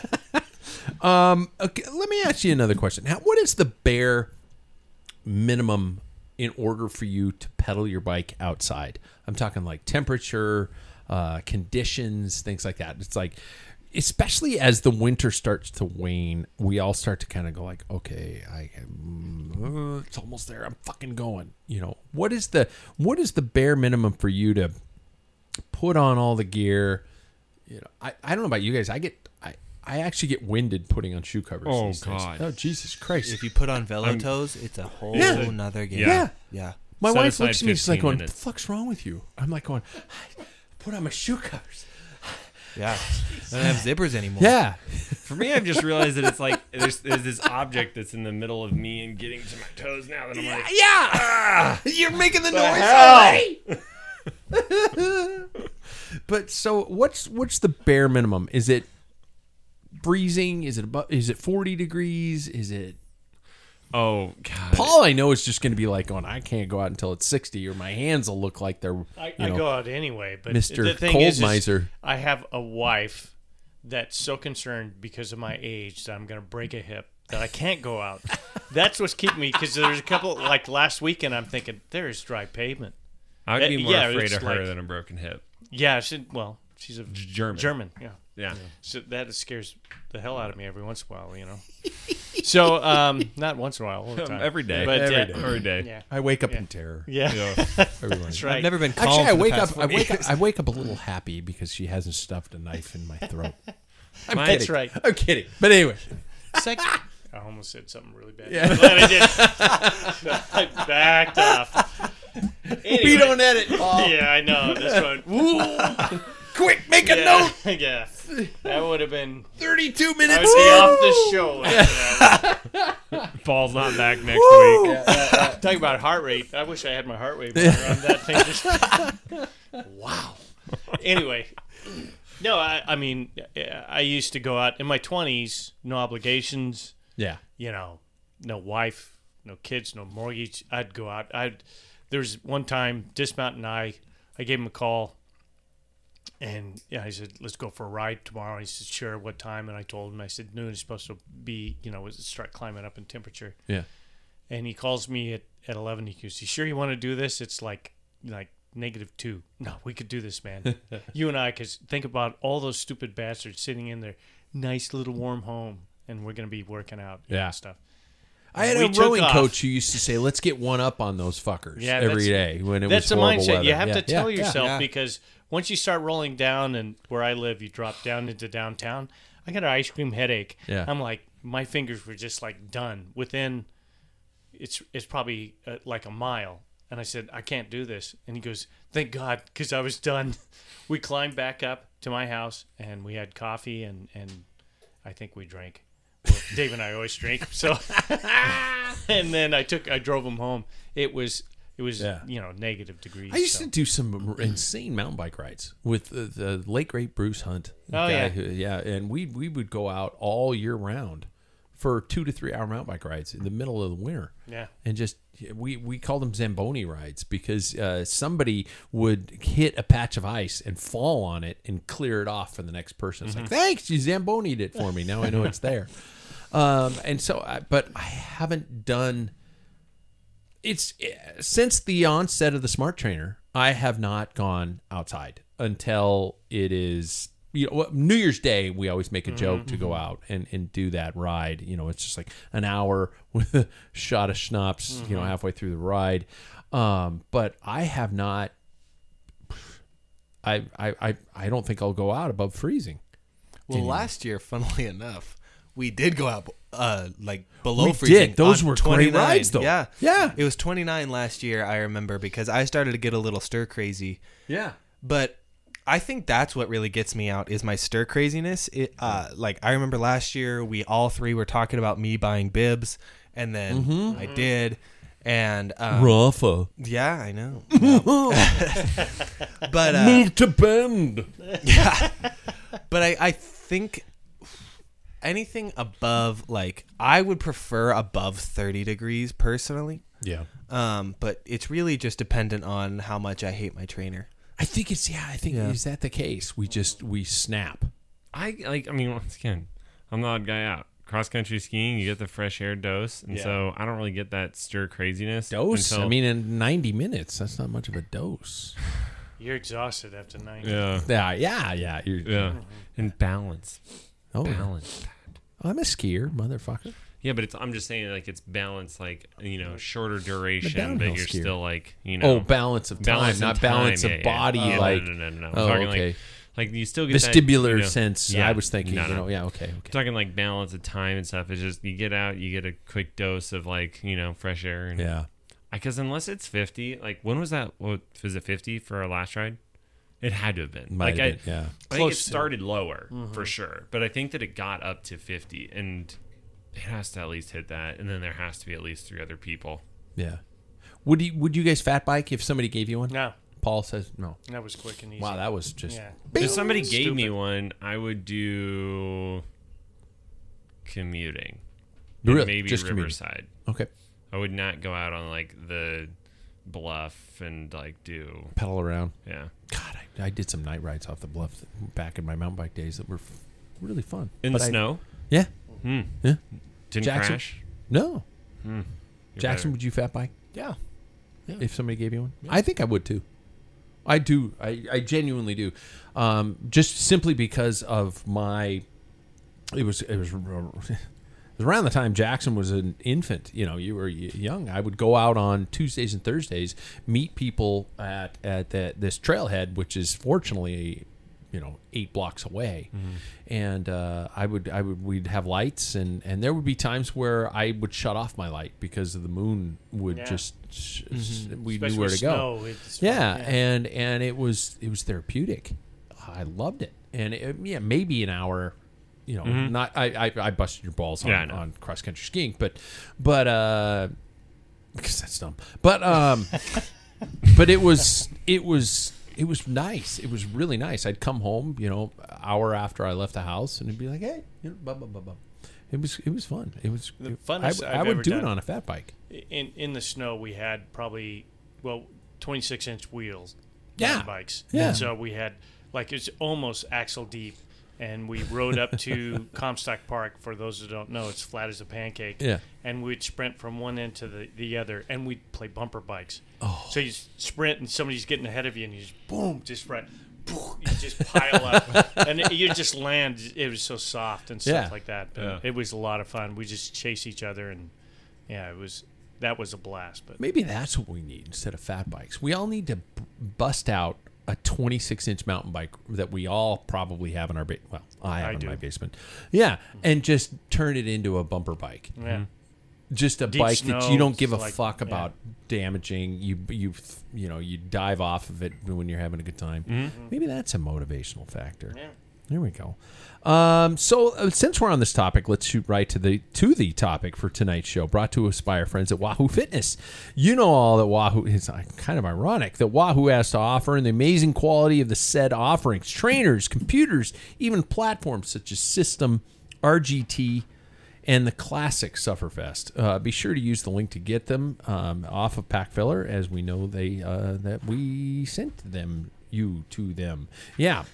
Um. Okay. Let me ask you another question. Now, what is the bare minimum in order for you to pedal your bike outside? I'm talking like temperature, uh, conditions, things like that. It's like, especially as the winter starts to wane, we all start to kind of go like, okay, I, uh, it's almost there. I'm fucking going. You know, what is the what is the bare minimum for you to put on all the gear? You know, I, I don't know about you guys. I get I, I actually get winded putting on shoe covers. Oh, these days. God. Oh, Jesus Christ! If you put on velo I'm- toes, it's a whole Yeah. nother game. Yeah. Yeah. My Set wife aside looks at me, she's like fifteen going, minutes. "What the fuck's wrong with you?" I'm like going, "Put on my shoe covers." Yeah. I don't have zippers anymore. Yeah. For me, I've just realized that it's like there's, there's this object that's in the middle of me and getting to my toes now that I'm like, Yeah. Ah, you're making the noise already. But so what's what's the bare minimum? Is it freezing? Is it above, is it forty degrees? Is it oh god. Paul, I know is just going to be like going, I can't go out until it's sixty or my hands will look like they're, I, you I know, go out anyway, but Mister the thing Cold is, is Miser. I have a wife that's so concerned because of my age that I'm going to break a hip that I can't go out. That's what's keeping me, because there's a couple, like last weekend, I'm thinking, there is dry pavement. I'd Uh, be more yeah, afraid it's of her like- than a broken hip. Yeah, she, well, she's a German. German, yeah. Yeah. So that scares the hell out of me every once in a while, you know. So, um, not once in a while, all the time. Every day. But, Every uh, day. Every day. Yeah. I wake up Yeah. in terror. Yeah. Everyone. That's right. I've never been calm. Actually, I for the wake past up. I four wake up. years. I wake up a little happy because she hasn't stuffed a knife in my throat. I'm My- kidding. That's right. I'm kidding. But anyway, Second, I almost said something really bad. Yeah. I'm glad I did. I backed off. Anyway. we don't edit. Paul. Yeah, I know. This one. Woo! Quick, make a Yeah, note. yeah. That would have been. Thirty-two I minutes. would be off the show. after that. Paul's not back next week. Yeah, uh, uh, talking about heart rate. I wish I had my heart rate monitor on that thing. Just- wow. Anyway, no, I, I mean, I used to go out in my twenties, no obligations, Yeah. you know, no wife, no kids, no mortgage. I'd go out. I'd. There was one time, Dismount and I, I gave him a call, and yeah, I said, let's go for a ride tomorrow. He said, sure, what time? And I told him, I said, noon is supposed to be, you know, start climbing up in temperature. Yeah. And he calls me at, at eleven. He goes, you sure you want to do this? It's like like negative two. No, we could do this, man. You and I, because think about all those stupid bastards sitting in their nice little warm home, and we're going to be working out Yeah. and stuff. I had We a took rowing off. coach who used to say, "Let's get one up on those fuckers Yeah, every that's- day." When it That's was the horrible mindset. weather. You have Yeah, to tell yeah, yeah. yourself, Yeah. because once you start rolling down, and where I live, you drop down into downtown. I got an ice cream headache. Yeah. I'm like, my fingers were just like done within. It's it's probably uh, like a mile, and I said, I can't do this. And he goes, thank God, because I was done. We climbed back up to my house, and we had coffee, and and I think we drank. Well, Dave and I always drink. So, and then I took I drove him home. It was it was Yeah. you know negative degrees. I used so. to do some insane mountain bike rides with the, the late great Bruce Hunt. the Oh, guy yeah. who, yeah, and we we would go out all year round for two to three hour mountain bike rides in the middle of the winter. Yeah. and just we we called them Zamboni rides because uh, somebody would hit a patch of ice and fall on it and clear it off for the next person. It's Mm-hmm. like, thanks, you Zamboni'd it for me. Now I know it's there. Um, and so, I, but I haven't done. It's since the onset of the Smart Trainer, I have not gone outside until it is, you know, New Year's Day. We always make a joke to go out and, and do that ride. You know, it's just like an hour with a shot of schnapps, you know, halfway through the ride. Um, but I have not. I, I I I don't think I'll go out above freezing. Well, anymore. last year, funnily enough, we did go out uh, like below We freezing. did. Those on were great twenty-nine. rides, though. Yeah, Yeah. It was twenty-nine last year. I remember because I started to get a little stir crazy. Yeah. But I think that's what really gets me out is my stir craziness. It, uh, like I remember last year, we all three were talking about me buying bibs, and then Mm-hmm. I did, and um, Rafa. yeah, I know. but uh, Move to Bend. yeah, but I, I think anything above like I would prefer above thirty degrees personally. Yeah. Um, but it's really just dependent on how much I hate my trainer. I think it's yeah. I think Yeah. is that the case? We just we snap. I like. I mean, once again, I'm the odd guy out. Cross country skiing, you get the fresh air dose, and Yeah. so I don't really get that stir craziness. Dose. Until, I mean, in ninety minutes, that's not much of a dose. You're exhausted after nine. yeah, Yeah, yeah, yeah. You're, yeah, and balance, Oh, balance. I'm a skier, motherfucker. Yeah, but it's. I'm just saying, like it's balance, like you know, shorter duration, downhill but you're skier. still like you know. Oh, balance of time, balance in not time, balance yeah, of yeah. body. Yeah, like no, no, no, no. no. I'm oh, talking okay. like, like you still get that, Vestibular you know, sense. Yeah, I was thinking, no, you no. know, yeah, okay, I'm okay. talking like balance of time and stuff. It's just you get out, you get a quick dose of like you know fresh air. And, Yeah. Because unless it's fifty, like when was that? What was it? Fifty for our last ride? It had to have been. Might like have I, been, yeah. I think it Close to. started lower for sure, but I think that it got up to fifty, and it has to at least hit that, and then there has to be at least three other people. Yeah. Would you would you guys fat bike if somebody gave you one? No, Paul says no. that was quick and easy. Wow, that was just Yeah. If somebody gave me Stupid. one, I would do commuting. And Really? maybe Just commuting. Riverside. okay. I would not go out on like the bluff and like do Pedal around. yeah. God, I, I did some night rides off the bluff back in my mountain bike days that were f- really fun. In But the I- snow? Yeah. Hmm. Yeah. Didn't Jackson? crash? No. Hmm. You're Jackson, better. would you fat bike Yeah. if somebody gave you one? I think I would too. I do. I, I genuinely do. Um, just simply because of my. It was it was, it was around the time Jackson was an infant. You know, you were y- young. I would go out on Tuesdays and Thursdays, meet people at at the, this trailhead, which is fortunately, you know, eight blocks away, and uh, I would I would we'd have lights, and, and there would be times where I would shut off my light because of the moon would Yeah. just sh- sh- we Especially knew where with to go. snow, it's Yeah, fun. and and it was it was therapeutic. I loved it, and it, yeah, maybe an hour. You know, not I, I I busted your balls on, Yeah, I know. on cross country skiing, but but uh, because that's dumb. But um, but it was it was it was nice. It was really nice. I'd come home, you know, an hour after I left the house, and it'd be like, hey, you know, blah blah blah blah. It was it was fun. It was The it- funnest I, I've I would ever do done. it on a fat bike. in in the snow we had probably well twenty-six inch wheels Yeah. mountain bikes Yeah. and so we had like it's almost axle deep and we rode up to Comstock Park. For those who don't know, it's flat as a pancake. Yeah. And we'd sprint from one end to the, the other, and we'd play bumper bikes. Oh. So you sprint, and somebody's getting ahead of you, and you just boom, just right, boom, you just pile up, and it, you just land. It was so soft and stuff Yeah. like that. But Yeah. it was a lot of fun. We just chase each other, and yeah, it was that was a blast. But Maybe that's what we need instead of fat bikes. We all need to b- bust out a twenty-six inch mountain bike that we all probably have in our ba- well, I have I in do. my basement. Yeah, and just turn it into a bumper bike. yeah. Just a Deep bike that snow, you don't give a like- fuck yeah. about damaging. You you you know you dive off of it when you're having a good time. Mm-hmm. Maybe that's a motivational factor. Yeah. There we go. Um, so uh, since we're on this topic, let's shoot right to the to the topic for tonight's show, brought to us by our friends at Wahoo Fitness. You know all that Wahoo is uh, kind of ironic that Wahoo has to offer, and the amazing quality of the said offerings, trainers, computers, even platforms such as System, R G T, and the classic Sufferfest. Uh, be sure to use the link to get them um, off of Packfiller, as we know they uh, that we sent them you to them. Yeah.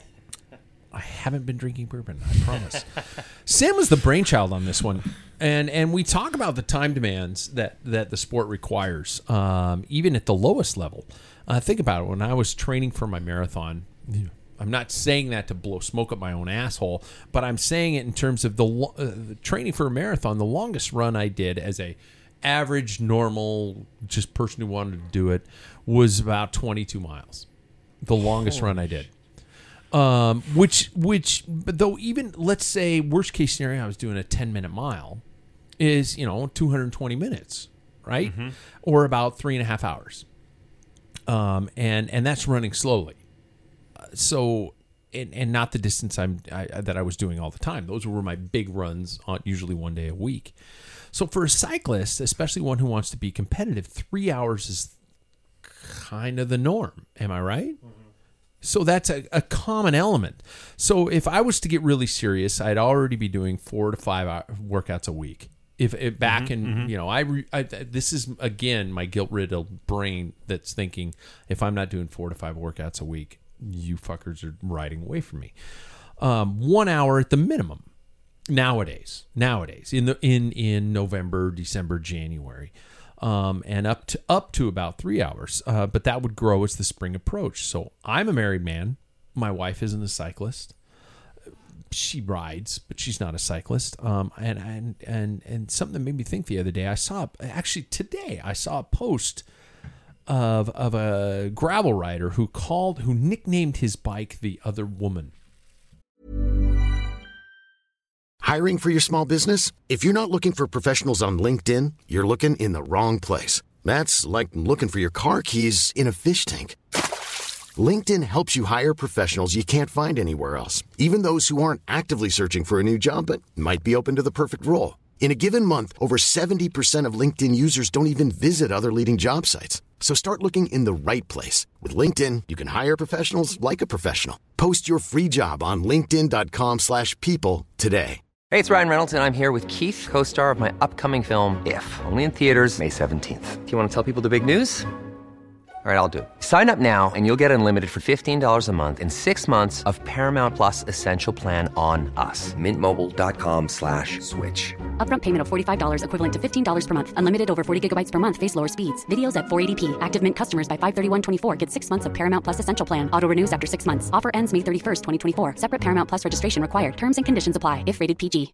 I haven't been drinking bourbon, I promise. Sam was the brainchild on this one. And and we talk about the time demands that, that the sport requires, um, even at the lowest level. Uh, think about it. When I was training for my marathon, I'm not saying that to blow smoke up my own asshole, but I'm saying it in terms of the, uh, the training for a marathon. The longest run I did as a average, normal, just person who wanted to do it was about twenty-two miles. The longest Holy run I did. Um, which, which, but though even, let's say, worst case scenario, I was doing a ten minute mile is, you know, two hundred twenty minutes, right? Mm-hmm. Or about three and a half hours. Um, and, and that's running slowly. Uh, so, and, and not the distance I'm, I, that I was doing all the time. Those were my big runs on usually one day a week. So for a cyclist, especially one who wants to be competitive, three hours is kind of the norm. Am I right? Mm-hmm. So that's a, a common element. So if I was to get really serious, I'd already be doing four to five hour workouts a week. If, if back mm-hmm, in, mm-hmm. you know, I, re, I this is again my guilt-riddled brain that's thinking if I'm not doing four to five workouts a week, you fuckers are riding away from me. Um, one hour at the minimum nowadays. Nowadays in the in in November, December, January. Um, and up to up to about three hours. Uh, but that would grow as the spring approached. So I'm a married man. My wife isn't a cyclist. She rides, but she's not a cyclist. Um, and, and and and something that made me think the other day, I saw, actually today, I saw a post of of a gravel rider who called, who nicknamed his bike the Other Woman. Hiring for your small business? If you're not looking for professionals on LinkedIn, you're looking in the wrong place. That's like looking for your car keys in a fish tank. LinkedIn helps you hire professionals you can't find anywhere else, even those who aren't actively searching for a new job but might be open to the perfect role. In a given month, over seventy percent of LinkedIn users don't even visit other leading job sites. So start looking in the right place. With LinkedIn, you can hire professionals like a professional. Post your free job on linkedin.com slash people today. Hey, it's Ryan Reynolds, and I'm here with Keith, co-star of my upcoming film, If, only in theaters May seventeenth. Do you want to tell people the big news? All right, I'll do it. Sign up now and you'll get unlimited for fifteen dollars a month and six months of Paramount Plus Essential Plan on us. Mint Mobile dot com slash switch. Upfront payment of forty-five dollars equivalent to fifteen dollars per month. Unlimited over forty gigabytes per month. Face lower speeds. Videos at four eighty p. Active Mint customers by five thirty-one twenty-four get six months of Paramount Plus Essential Plan. Auto renews after six months. Offer ends May thirty-first, twenty twenty-four. Separate Paramount Plus registration required. Terms and conditions apply if rated P G.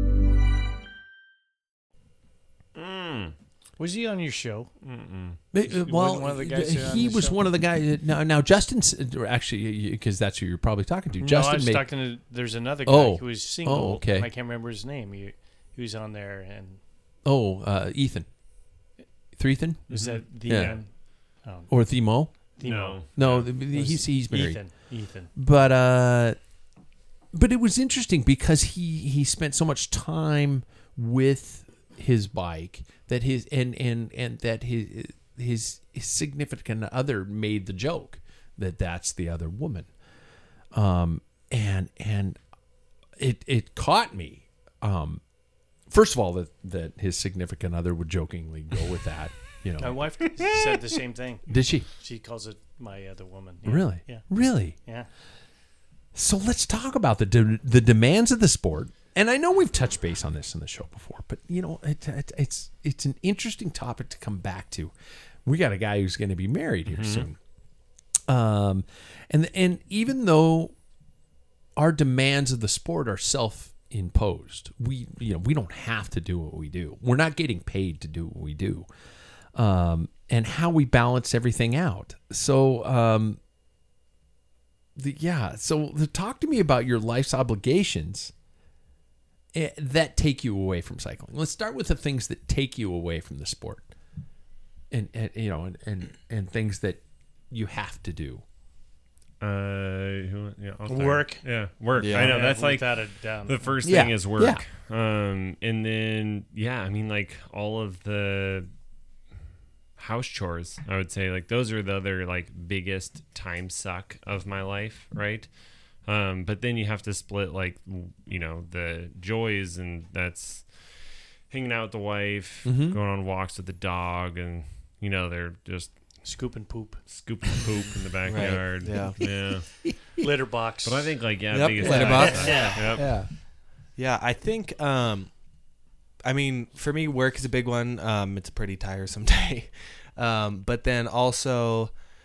Mm. Was he on your show? Mm-mm. Uh, well, one of the guys he on was show? one of the guys. Now, now Justin, actually, because that's who you're probably talking to. No, Justin I was made, talking to. There's another guy oh. who was single. Oh, okay. And I can't remember his name. He, he was on there, and oh, uh, Ethan, Threethan, is that the yeah. um, oh, or Themo? Themo. No, no, the, the, he's he's married. Ethan. Ethan. But uh, but it was interesting because he he spent so much time with his bike that his and and and that his his, his significant other made the joke that that's the other woman, um and and it it caught me. Um, first of all, that that his significant other would jokingly go with that. You know, my wife said the same thing. Did she? She calls it my other woman. Yeah. Really? Yeah. Really? Yeah. So let's talk about the de- the demands of the sport. And I know we've touched base on this in the show before, but you know, it, it, it's it's an interesting topic to come back to. We got a guy who's going to be married here mm-hmm. soon, um, and and even though our demands of the sport are self-imposed, we you know we don't have to do what we do. We're not getting paid to do what we do, um, and how we balance everything out. So. Um, the, yeah, so the, talk to me about your life's obligations that take you away from cycling. Let's start with the things that take you away from the sport, and, and you know, and, and and things that you have to do. Uh, who, yeah, I'll start. Work. Yeah, work. Yeah. I know Yeah, that's like without a doubt. the first Yeah, thing is work. Um, and then yeah, I mean like all of the house chores. I would say like those are the other like biggest time suck of my life, right? Um, but then you have to split like you know the joys, and that's hanging out with the wife, Mhm. going on walks with the dog, and you know they're just Scooping poop. scooping poop in the backyard. yeah. yeah. Litter box. But I think like yeah, Yep, biggest litter time box. suck. Yeah. Yep. Yeah. Yeah, I think. Um, I mean, for me, work is a big one. Um, it's a pretty tiresome day, um, but then also,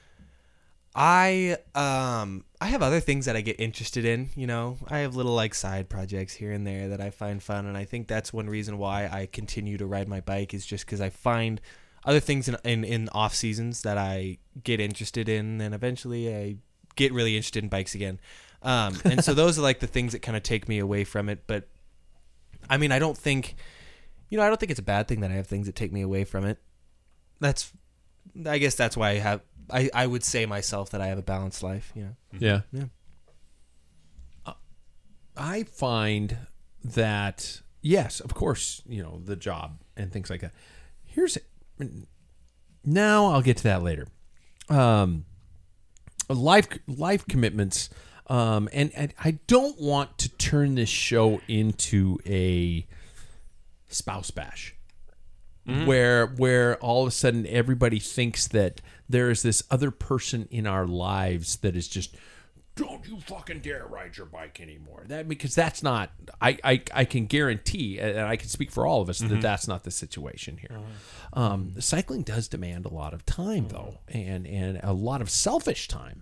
I um, I have other things that I get interested in. You know, I have little like side projects here and there that I find fun, and I think that's one reason why I continue to ride my bike is just because I find other things in, in in off seasons that I get interested in, and eventually I get really interested in bikes again. Um, and so those are like the things that kind of take me away from it. But I mean, I don't think, you know, I don't think it's a bad thing that I have things that take me away from it. That's, I guess that's why I have, I, I would say myself that I have a balanced life, you know? Yeah. Yeah. Uh, I find that, yes, of course, you know, the job and things like that. Here's, now I'll get to that later. Um, life, life commitments. Um, and, and I don't want to turn this show into a spouse bash. Mm-hmm. Where where all of a sudden everybody thinks that there is this other person in our lives that is just, don't you fucking dare ride your bike anymore. That because that's not. I I, I can guarantee, and I can speak for all of us, mm-hmm. that that's not the situation here. Uh-huh. Um, cycling does demand a lot of time, though, and and a lot of selfish time.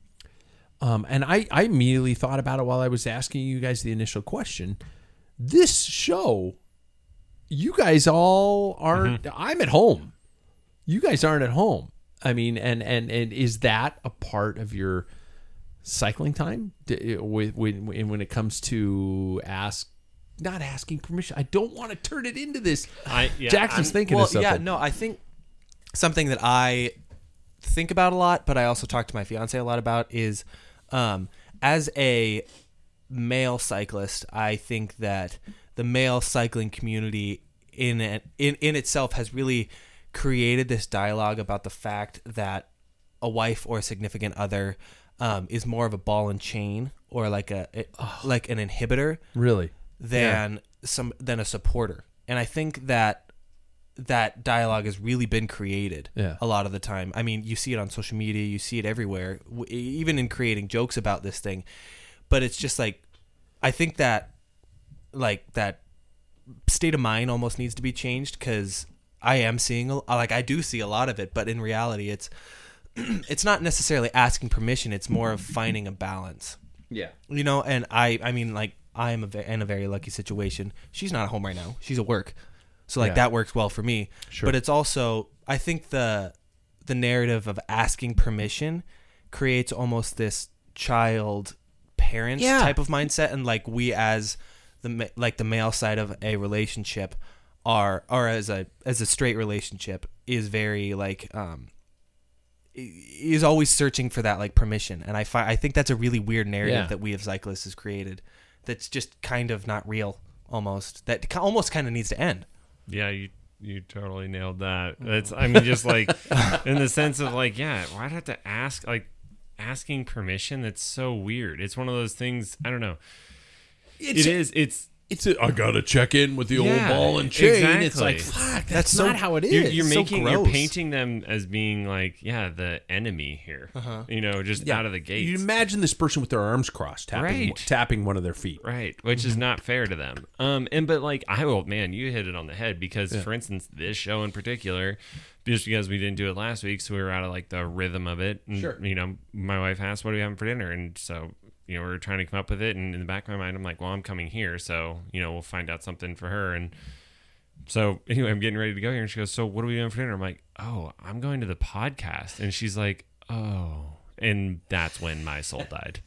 Um, and I I immediately thought about it while I was asking you guys the initial question. This show. You guys all aren't. Mm-hmm. I'm at home. You guys aren't at home. I mean, and and, and is that a part of your cycling time? With when when it comes to ask, not asking permission. I don't want to turn it into this. I, yeah, Jackson's I'm, thinking well, of something. yeah, no, I think something that I think about a lot, but I also talk to my fiance a lot about is, um, as a male cyclist, I think that the male cycling community in it, in in itself has really created this dialogue about the fact that a wife or a significant other um, is more of a ball and chain or like a it, like an inhibitor, really, than yeah. some than a supporter. And I think that that dialogue has really been created yeah. a lot of the time. I mean, you see it on social media, you see it everywhere, w- even in creating jokes about this thing. But it's just like, I think that like that state of mind almost needs to be changed, because I am seeing a, like I do see a lot of it, but in reality it's it's not necessarily asking permission, it's more of finding a balance. Yeah. You know, and I I mean like I am a ve- in a very lucky situation. She's not at home right now. She's at work. So like Yeah. that works well for me. Sure. But it's also, I think the the narrative of asking permission creates almost this child parents Yeah. type of mindset, and like we as the ma- like the male side of a relationship are or as a as a straight relationship is very like um is always searching for that like permission, and I find I think that's a really weird narrative Yeah. that we as cyclists has created that's just kind of not real, almost that ca- almost kind of needs to end. Yeah, you you totally nailed that. It's I mean just like in the sense of like yeah, why'd I have to ask like asking permission? That's so weird. It's one of those things. I don't know. It's, it is. It's. It's a, I gotta check in with the Yeah, old ball and chain. exactly. It's like fuck. That's, That's so- not how it is. You're, you're so making. You're gross. painting them as being like yeah the enemy here. Uh-huh. You know, just out of the gates. You imagine this person with their arms crossed, tapping, Right. tapping one of their feet. Right, which is not fair to them. Um, and but like I will, man, you hit it on the head because, Yeah. for instance, this show in particular, just because we didn't do it last week, so we were out of like the rhythm of it. And, Sure. You know, my wife asked, "What are we having for dinner?" And so you know, we were trying to come up with it. And in the back of my mind, I'm like, "Well, I'm coming here, so you know, we'll find out something for her." And so anyway, I'm getting ready to go here, and she goes, "So what are we doing for dinner?" I'm like, "Oh, I'm going to the podcast." And she's like, "Oh." And that's when my soul died.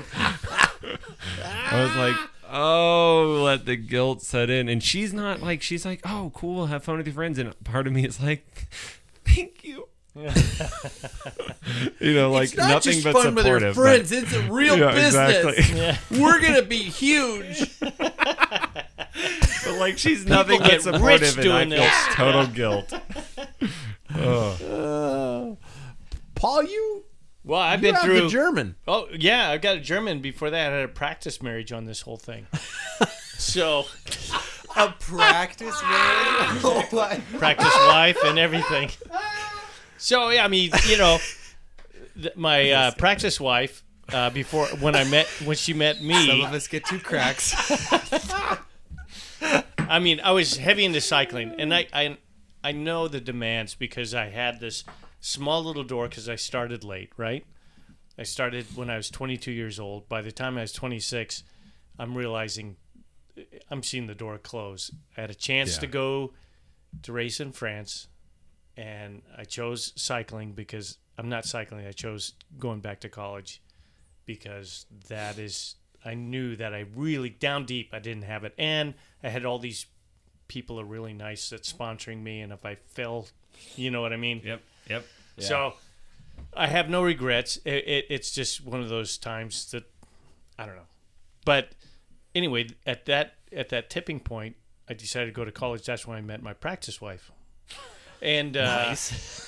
I was like, oh, let the guilt set in. And she's not like, she's like, oh, cool, have fun with your friends. And part of me is like, thank you. You know, like it's not nothing just but fun with supportive. your friends. but- It's a real Yeah, business. exactly. Yeah. We're gonna be huge. But like she's nothing get but supportive, rich and I doing feel this. total guilt. Uh, Paul, you Well, I've you been have through the German. Oh yeah, I got a German. Before that, I had a practice marriage on this whole thing. So A practice marriage? Oh my. practice wife and everything. So yeah, I mean, you know, th- my uh, practice wife uh, before when I met when she met Some me. of us get two cracks. I mean, I was heavy into cycling, and I I, I know the demands because I had this small little door because I started late, right? I started when I was twenty-two years old. By the time I was twenty-six, I'm realizing I'm seeing the door close. I had a chance Yeah. to go to race in France, and I chose cycling because I'm not cycling. I chose going back to college because that is, I knew that I really, down deep, I didn't have it. And I had all these people are really nice that's sponsoring me, and if I fell, you know what I mean? Yep. Yep. So I have no regrets. It, it, it's just one of those times that I don't know. But anyway, at that at that tipping point, I decided to go to college. That's when I met my practice wife, and uh, Nice.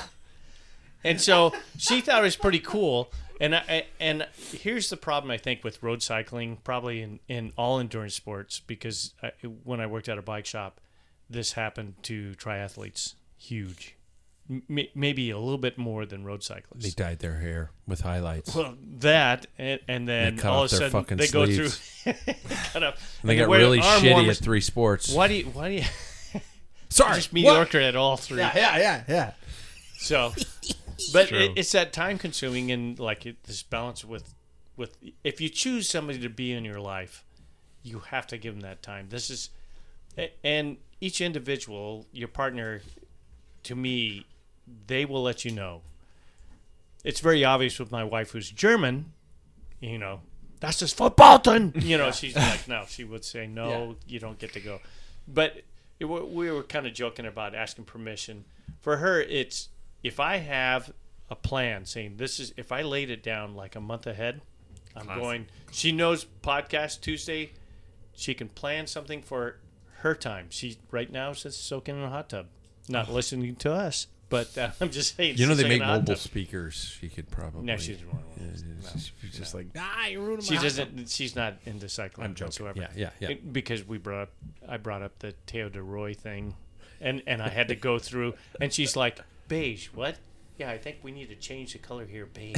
and so she thought it was pretty cool. And I, and here's the problem I think with road cycling, probably in, in all endurance sports, because I, when I worked at a bike shop, this happened to triathletes. Huge. M- maybe a little bit more than road cyclists. They dyed their hair with highlights. Well, that and, and then They cut all off of a their sudden fucking they go sleeves. through. cut up, And they got wear really arm shitty warmers. at three sports. Why do you? Why do you? Sorry, just mediocre at all three. Yeah, yeah, yeah, yeah. So, but True. it, it's that time consuming and like it, this balance with, with if you choose somebody to be in your life, you have to give them that time. This is, a- and each individual, your partner, to me, they will let you know. It's very obvious with my wife, who's German. You know, that's just footballton. You know, she's like, no, she would say, no, Yeah. you don't get to go. But it, we were kind of joking about asking permission. For her, it's if I have a plan saying this is, if I laid it down like a month ahead, I'm Classic. going, she knows podcast Tuesday, she can plan something for her time. She right now is soaking in a hot tub, not listening to us. But uh, I'm just saying. You know she's they soaking make in a hot mobile tub. speakers. She could probably. No, she doesn't want one. Yeah, No, she's just no. like, ah, you're ruining my. She hot doesn't. tub." She's not into cycling I'm joking. whatsoever. Yeah, yeah, yeah. It- because we brought up, I brought up the Teo de Roy thing, and and I had to go through, and she's like, beige, what? Yeah, I think we need to change the color here, beige.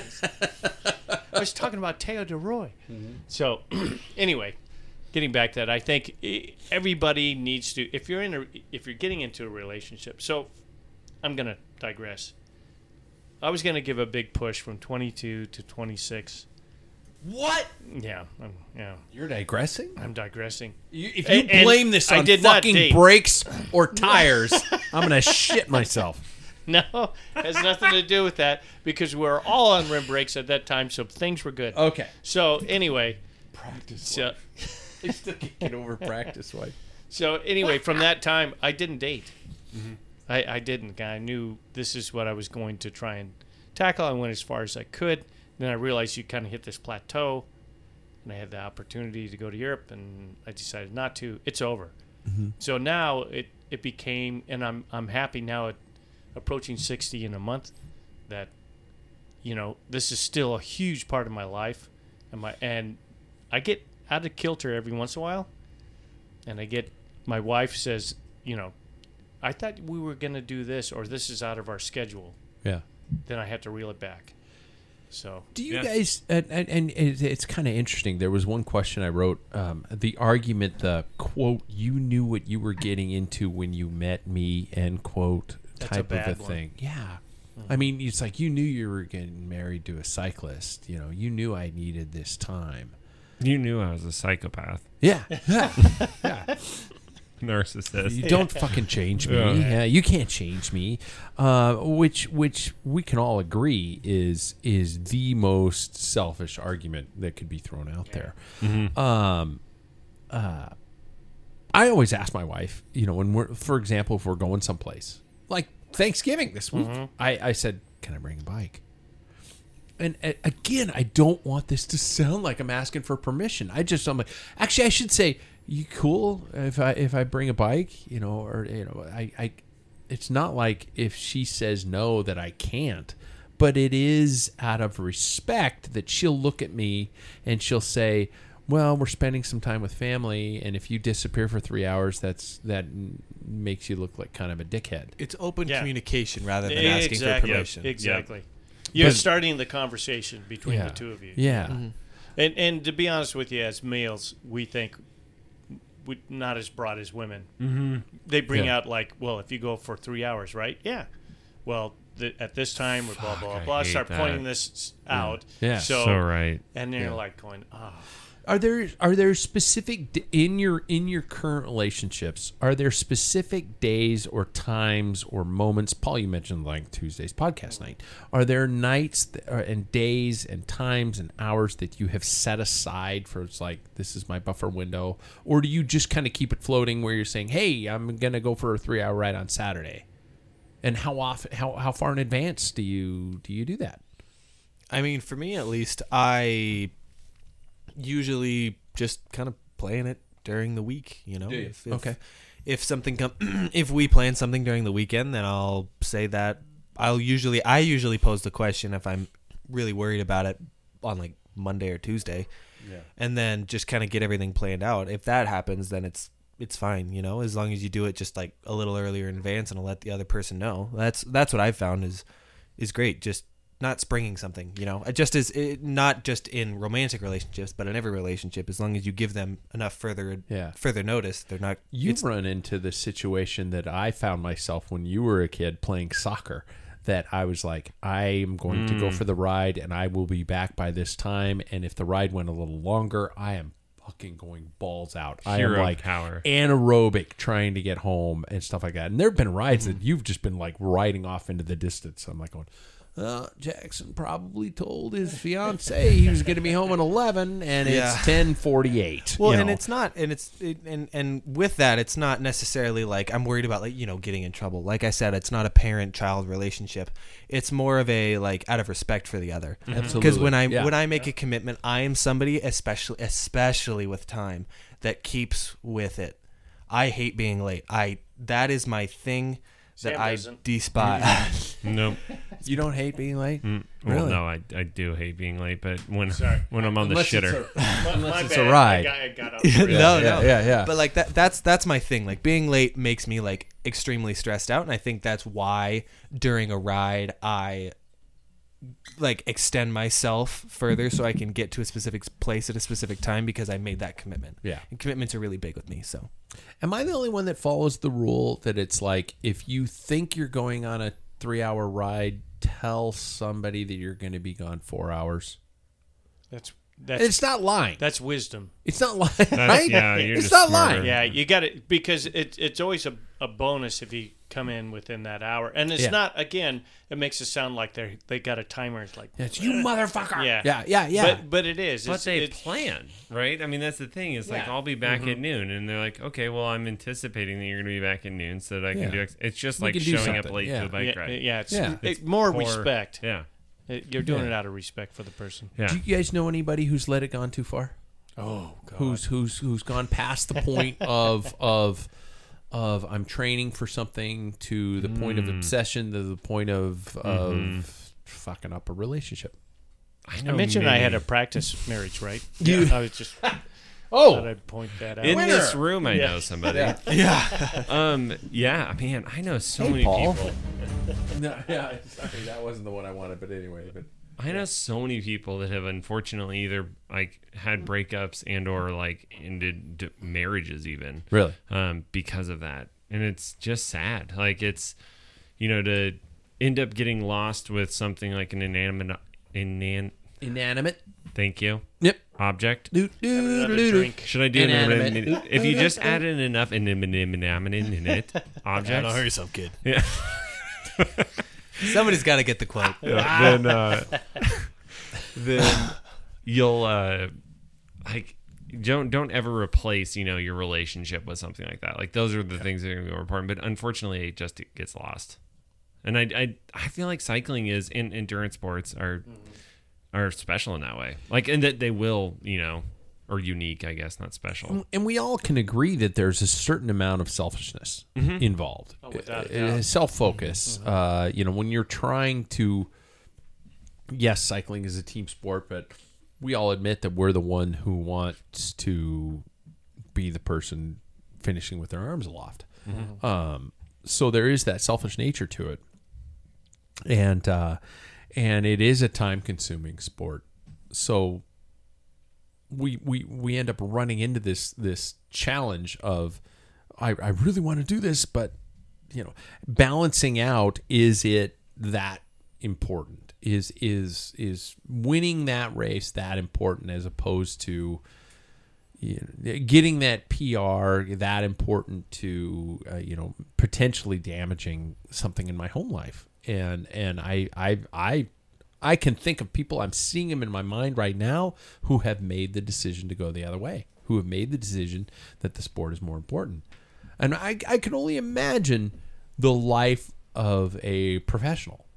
I was talking about Teo de Roy. So, anyway, getting back to that, I think eh, everybody needs to. If you're in a, if you're getting into a relationship, so I'm gonna digress. I was gonna give a big push from twenty-two to twenty-six. What? Yeah, I'm, yeah, You're digressing. I'm digressing. You, if you And- and blame this I on did not fucking date. brakes or tires, I'm gonna shit myself. No, has nothing to do with that because we were all on rim brakes at that time, so things were good. Okay. So anyway, Practice. so I still can't get over practice wife. so anyway, from that time, I didn't date. I, I didn't. I knew this is what I was going to try and tackle. I went as far as I could. Then I realized you kind of hit this plateau, and I had the opportunity to go to Europe, and I decided not to. It's over. So now it, it became, and I'm I'm happy now at approaching sixty in a month, that, you know, this is still a huge part of my life, and my and I get out of kilter every once in a while, and I get my wife says, you know, I thought we were going to do this, or this is out of our schedule. Yeah. Then I have to reel it back. So Do you Yeah. guys? And, and, and it- it's kind of interesting. There was one question I wrote. Um, the argument, the quote, "You knew what you were getting into when you met me," end quote, That's a type bad of a one. thing. Yeah. I mean, it's like you knew you were getting married to a cyclist. You know, you knew I needed this time. You knew I was a psychopath, Yeah. Yeah. yeah. narcissist. You don't fucking change me. Yeah. Yeah, you can't change me. Uh, which, which we can all agree is is the most selfish argument that could be thrown out there. Um, uh, I always ask my wife, you know, when we're, for example, if we're going someplace, like Thanksgiving this week. Mm-hmm. I, I said, can I bring a bike? And uh, again, I don't want this to sound like I'm asking for permission. I just, I'm like, actually, I should say, you cool if I if I bring a bike, you know, or you know, I, I it's not like if she says no that I can't, but it is out of respect that she'll look at me and she'll say, well, we're spending some time with family, and if you disappear for three hours, that's that makes you look like kind of a dickhead. It's open Yeah. communication rather than asking exactly. for permission. Yep. Exactly. You're But- starting the conversation between Yeah. the two of you. Yeah. Mm-hmm. And and to be honest with you, as males, we think we not as broad as women. Mm-hmm. They bring Yeah. out like, well, if you go for three hours, right? Yeah. Well, the, at this time, we're blah blah I blah. hate Start that. pointing this out. Yeah. So, So right. and then you're like going, oh, Are there are there specific d- in your in your current relationships? Are there specific days or times or moments? Paul, you mentioned like Tuesday's podcast night. Are there nights that are, and days and times and hours that you have set aside for? It's like this is my buffer window, or do you just kind of keep it floating where you're saying, "Hey, I'm gonna go for a three hour ride on Saturday," and how often, how how far in advance do you do you do that? I mean, for me at least, I usually just kind of plan it during the week, you know. Do you? If, if, Okay. If something come, if we plan something during the weekend, then I'll say that I'll usually, I usually pose the question if I'm really worried about it on like Monday or Tuesday, yeah. and then just kind of get everything planned out. If that happens, then it's it's fine, you know, as long as you do it just like a little earlier in advance and I'll let the other person know. That's that's what I've found is is great. Just not springing something, you know, just as it, not just in romantic relationships, but in every relationship, as long as you give them enough further Yeah. further notice, they're not. You've run into the situation that I found myself when you were a kid playing soccer, that I was like, I am going to go for the ride and I will be back by this time. And if the ride went a little longer, I am fucking going balls out. I am Hero like power. anaerobic trying to get home and stuff like that. And there have been rides that you've just been like riding off into the distance. I'm like going, Uh, Jackson probably told his fiance he was going to be home at eleven, and Yeah. it's ten forty-eight. Well, you and know. it's not, and it's, it, and and with that, it's not necessarily like I'm worried about like you know getting in trouble. Like I said, it's not a parent-child relationship. It's more of a like out of respect for the other. Absolutely. Because when I Yeah. when I make a commitment, I am somebody, especially especially with time, that keeps with it. I hate being late. I that is my thing that Sam I doesn't. despise. Nope. You don't hate being late? Well, Really? no, I, I do hate being late, but when Sorry. when I'm on the Unless it's shitter, a- unless My it's bad. a ride. I got, I got up no, really- no, yeah, yeah, yeah. But like that, that's that's my thing. Like being late makes me like extremely stressed out, and I think that's why during a ride I like extend myself further so I can get to a specific place at a specific time because I made that commitment. Yeah. And commitments are really big with me. So Am I the only one that follows the rule that it's like if you think you're going on a three-hour ride, tell somebody that you're going to be gone four hours? That's that's It's not lying. that's wisdom. It's not lying, right? yeah, you're it's just not smarter. lying. Yeah, you got it because it, it's always a, a bonus if you come in within that hour, and it's Yeah. not. Again, it makes it sound like they they got a timer. It's like It's you motherfucker. Yeah, yeah, yeah, yeah. But but it is. but It's, they it's, plan, right? I mean, that's the thing. Is like Yeah. I'll be back at noon, and they're like, okay, well, I'm anticipating that you're going to be back at noon, so that I can Yeah. do. Ex-. It's just We like can do showing up something. late Yeah. to a bike yeah, ride. yeah, it's, Yeah. it- more Poor- respect. Yeah, It- You're doing Yeah. it out of respect for the person. yeah. Do you guys know anybody who's let it gone too far? Oh God. Who's who's who's gone past the point of of of I'm training for something to the point of obsession to the point of of fucking up a relationship. I, I know mentioned I had many- a practice marriage, right? You- I was just thought Oh, I'd point that out. in Winner. this room. I Yeah. know somebody. yeah, Um, yeah, man, I know so Hey, many Paul. people. no, yeah, sorry, that wasn't the one I wanted, but anyway, but I know so many people that have unfortunately either like had breakups and or like ended d- marriages even really, um, because of that, and it's just sad. Like it's you know to end up getting lost with something like an inanimate inan. inanimate. Thank you. Yep. Object. Do, do, another do, do. drink. Should I do an Inanimate. inanimate? If you just added enough inanimate objects, yourself, kid. yeah. Somebody's got to get the quote. Yeah, then uh, then you'll uh, like don't don't ever replace you know your relationship with something like that. Like those are the things that are going to be more important. But unfortunately, it just gets lost. And I, I, I feel like cycling is in endurance sports are mm-hmm. are special in that way. Like, and that they will, you know, or unique, I guess, not special. And we all can agree that there's a certain amount of selfishness mm-hmm. involved. Oh, without a doubt. Self-focus. Mm-hmm. Uh, you know, when you're trying to, yes, cycling is a team sport, but we all admit that we're the one who wants to be the person finishing with their arms aloft. Mm-hmm. Um, so there is that selfish nature to it. And uh, and it is a time-consuming sport. So we we we end up running into this this challenge of I, I really want to do this, but you know, balancing out, is it that important? Is is is winning that race that important as opposed to, you know, getting that P R that important to uh, you know, potentially damaging something in my home life? And and I I I I can think of people, I'm seeing them in my mind right now, who have made the decision to go the other way, who have made the decision that the sport is more important. And I I can only imagine the life of a professional.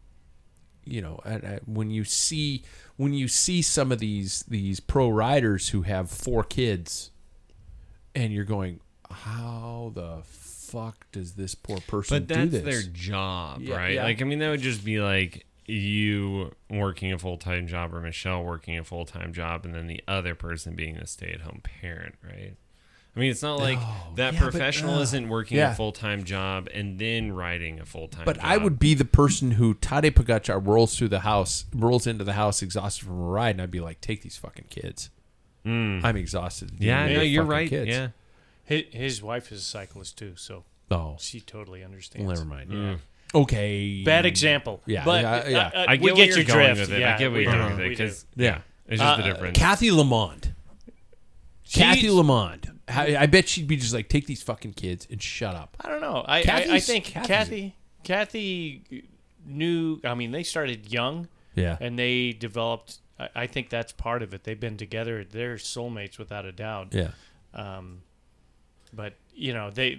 You know, when you see when you see some of these these pro riders who have four kids, and you're going, how the fuck does this poor person but that's do this? Their job, yeah, right? Yeah. Like, I mean, that would just be like you working a full-time job or Michelle working a full-time job and then the other person being a stay-at-home parent, right? I mean, it's not like oh, that yeah, professional but, uh, isn't working yeah. a full-time job and then riding a full-time but job. But I would be the person who Tadej Pogacar rolls through the house, rolls into the house exhausted from a ride, and I'd be like, take these fucking kids. Mm. I'm exhausted. Yeah, no, you're right. Kids. Yeah. His, his wife is a cyclist too, so oh. she totally understands. Well, never mind. Mm. Okay. Bad example. Yeah. But yeah, yeah. Uh, uh, I get we what get you're your going drift. with it. Yeah, I get what we you're do. going with it. We do. Because, yeah, it's just Uh, the difference. Kathy Lamond. She's- Kathy Lamond. I, I bet she'd be just like, take these fucking kids and shut up. I don't know. I, I, I Kathy's- think Kathy's- Kathy Kathy knew. I mean, they started young, Yeah. and they developed. I, I think that's part of it. They've been together. They're soulmates without a doubt. Yeah. Um, but you know, they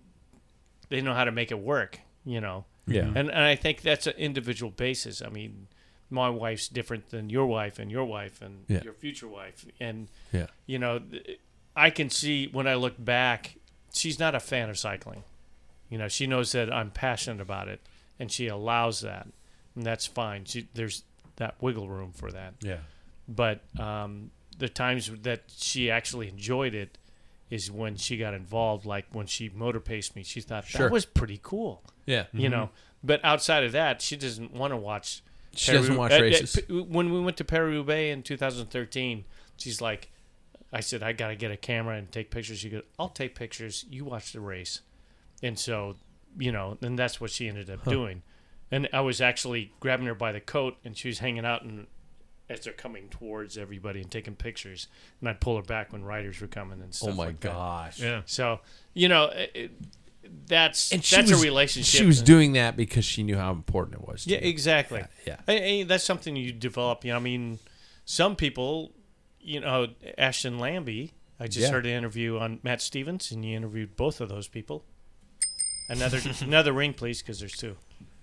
they know how to make it work. You know. Yeah. And and I think that's an individual basis. I mean, my wife's different than your wife and your wife and Yeah. your future wife. And Yeah. you know, th- I can see when I look back, she's not a fan of cycling. You know, she knows that I'm passionate about it, and she allows that, and that's fine. She, there's that wiggle room for that. Yeah. But um, the times that she actually enjoyed it is when she got involved, like when she motor paced me. She thought Sure. that was pretty cool. Yeah. You know, but outside of that, she doesn't want to watch. She doesn't watch races. Uh, uh, when we went to Paris-Roubaix in two thousand thirteen, she's like, I said, I got to get a camera and take pictures. She goes, I'll take pictures. You watch the race. And so, you know, and that's what she ended up Huh. doing. And I was actually grabbing her by the coat, and she was hanging out and as they're coming towards everybody and taking pictures. And I'd pull her back when riders were coming and stuff Oh my like gosh. that. Yeah. So, you know, it, that's And she that's was, a relationship. She was doing that because she knew how important it was to Yeah, you. exactly. Yeah. I, I, that's something you develop. You know, I mean, some people, you know, Ashton Lambie, I just Yeah. heard an interview on Matt Stevens, and you interviewed both of those people. Another another ring, please, because there's two.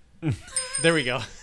There we go.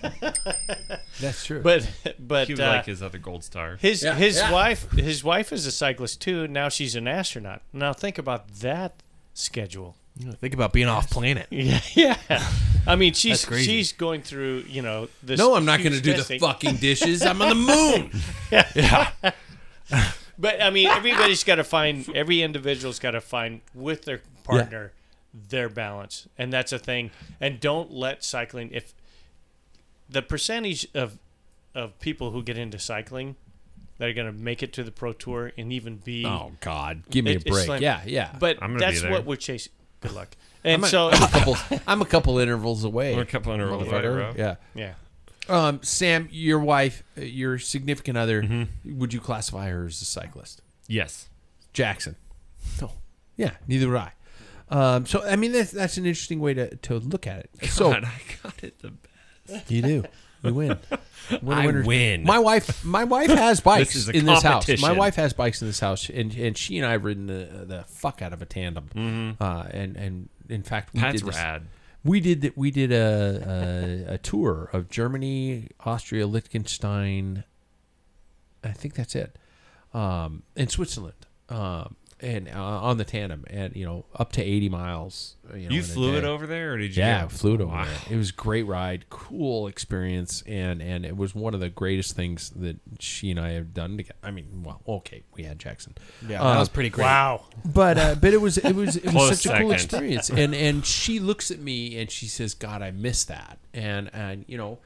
That's true. But but He would uh, like his other gold star. his Yeah, his yeah. wife his wife is a cyclist too. Now she's an astronaut. Now think about that schedule. Think about being off planet. Yeah, yeah. I mean, she's That's crazy. she's going through, you know, this. no, I'm not going to huge do the testing. fucking dishes. I'm on the moon. Yeah. But I mean, everybody's got to find. Every individual's got to find with their partner their balance, and that's a thing. And don't let cycling. If the percentage of of people who get into cycling that are going to make it to the pro tour and even be Oh God, give me it- a it's break. slim. Yeah, yeah. But I'm gonna that's be there. what we're chasing. Good luck. And I'm a, so, I'm a couple. I'm a couple intervals away. We're a couple intervals away, bro. Yeah. yeah. Um, Sam, your wife, uh, your significant other, Mm-hmm. would you classify her as a cyclist? Yes. Jackson. No. Yeah, neither would I. Um, so I mean that's that's an interesting way to, to look at it. So God, I got it the best. you do. You win. Winner, I winner. win. My wife my wife has bikes This is a in this house. My competition. wife has bikes in this house and, and she and I have ridden the, the fuck out of a tandem. Uh, and, and in fact we Pat's did this. rad. We did that. We did a, a a tour of Germany, Austria, Liechtenstein. I think that's it. Um, and Switzerland. Um, and uh, on the tandem, and you know, up to eighty miles. You, know, You in a flew it day. over there, or did you? Yeah, go- I flew it over Wow. there. It was a great ride, cool experience, and and it was one of the greatest things that she and I have done together. I mean, well, okay, we had Jackson. Yeah, Uh, that was pretty great. Wow. But uh, but it was it was it was Close such a cool second. experience, and and she looks at me and she says, "God, I miss that," and and you know,